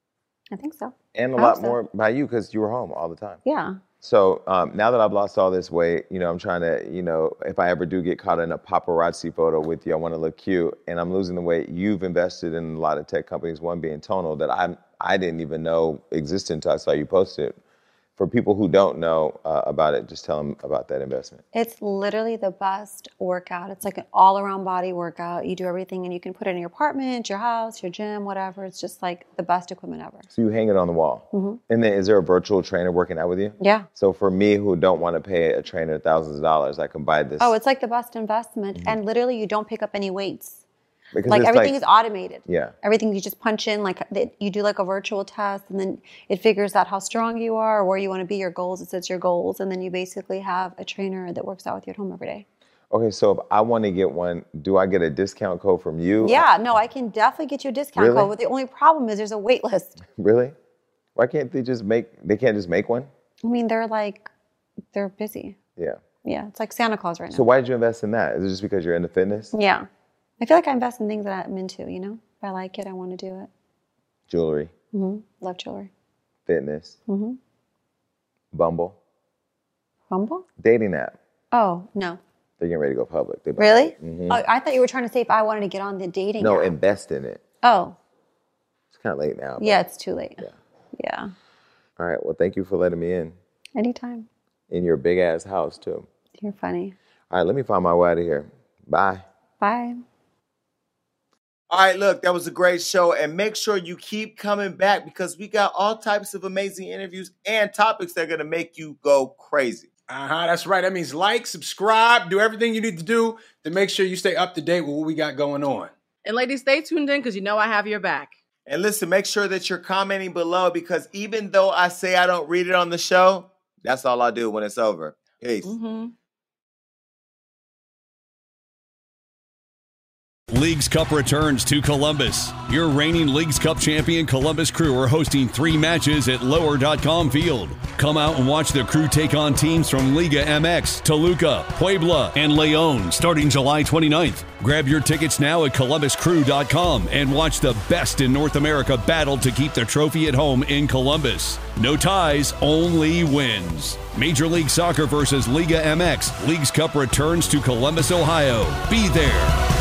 I think so. and a I lot hope so. more by you because you were home all the time. Yeah. So um, now that I've lost all this weight, you know, I'm trying to, you know, if I ever do get caught in a paparazzi photo with you, I want to look cute, and I'm losing the weight. You've invested in a lot of tech companies, one being Tonal, that I I didn't even know existed until I saw you post it. For people who don't know uh, about it, just tell them about that investment. It's literally the best workout. It's like an all-around body workout. You do everything, and you can put it in your apartment, your house, your gym, whatever. It's just like the best equipment ever. So you hang it on the wall. Mm-hmm. And then is there a virtual trainer working out with you? Yeah. So for me who don't want to pay a trainer thousands of dollars, I can buy this. Oh, it's like the best investment. And literally, you don't pick up any weights. because Like, it's everything is automated. Yeah. Everything you just punch in, like that you do like a virtual test, and then it figures out how strong you are or where you want to be, your goals. It sets your goals, and then you basically have a trainer that works out with you at home every day. Okay, so if I want to get one, do I get a discount code from you? Yeah, no, I can definitely get you a discount Really? code. But the only problem is there's a wait list. Really? Why can't they just make, they can't just make one? I mean, they're like, they're busy. Yeah. Yeah, it's like Santa Claus right now. So why did you invest in that? Is it just because you're into fitness? Yeah. I feel like I invest in things that I'm into, you know? If I like it, I want to do it. Jewelry, hmm Love jewelry. fitness, hmm Bumble, Bumble? dating app. Oh, no. They're getting ready to go public. They about- Really? Mhm. Oh, I thought you were trying to say if I wanted to get on the dating No, app. invest in it. Oh, It's kind of late now. but- yeah, it's too late. Yeah. Yeah. All right. Well, thank you for letting me in. Anytime. In your big ass house, too. You're funny. All right. Let me find my way out of here. Bye. Bye. All right, look, that was a great show. And make sure you keep coming back because we got all types of amazing interviews and topics that are going to make you go crazy. Uh-huh, that's right. That means like, subscribe, do everything you need to do to make sure you stay up to date with what we got going on. And ladies, stay tuned in because you know I have your back. And listen, make sure that you're commenting below because even though I say I don't read it on the show, that's all I do when it's over. Peace. Mm-hmm. Leagues Cup returns to Columbus. Your reigning Leagues Cup champion Columbus Crew are hosting three matches at lower dot com Field. Come out and watch the Crew take on teams from Liga M X, Toluca, Puebla, and Leon starting July twenty-ninth. Grab your tickets now at columbus crew dot com and watch the best in North America battle to keep the trophy at home in Columbus. No ties, only wins. Major League Soccer versus Liga M X. Leagues Cup returns to Columbus, Ohio. Be there.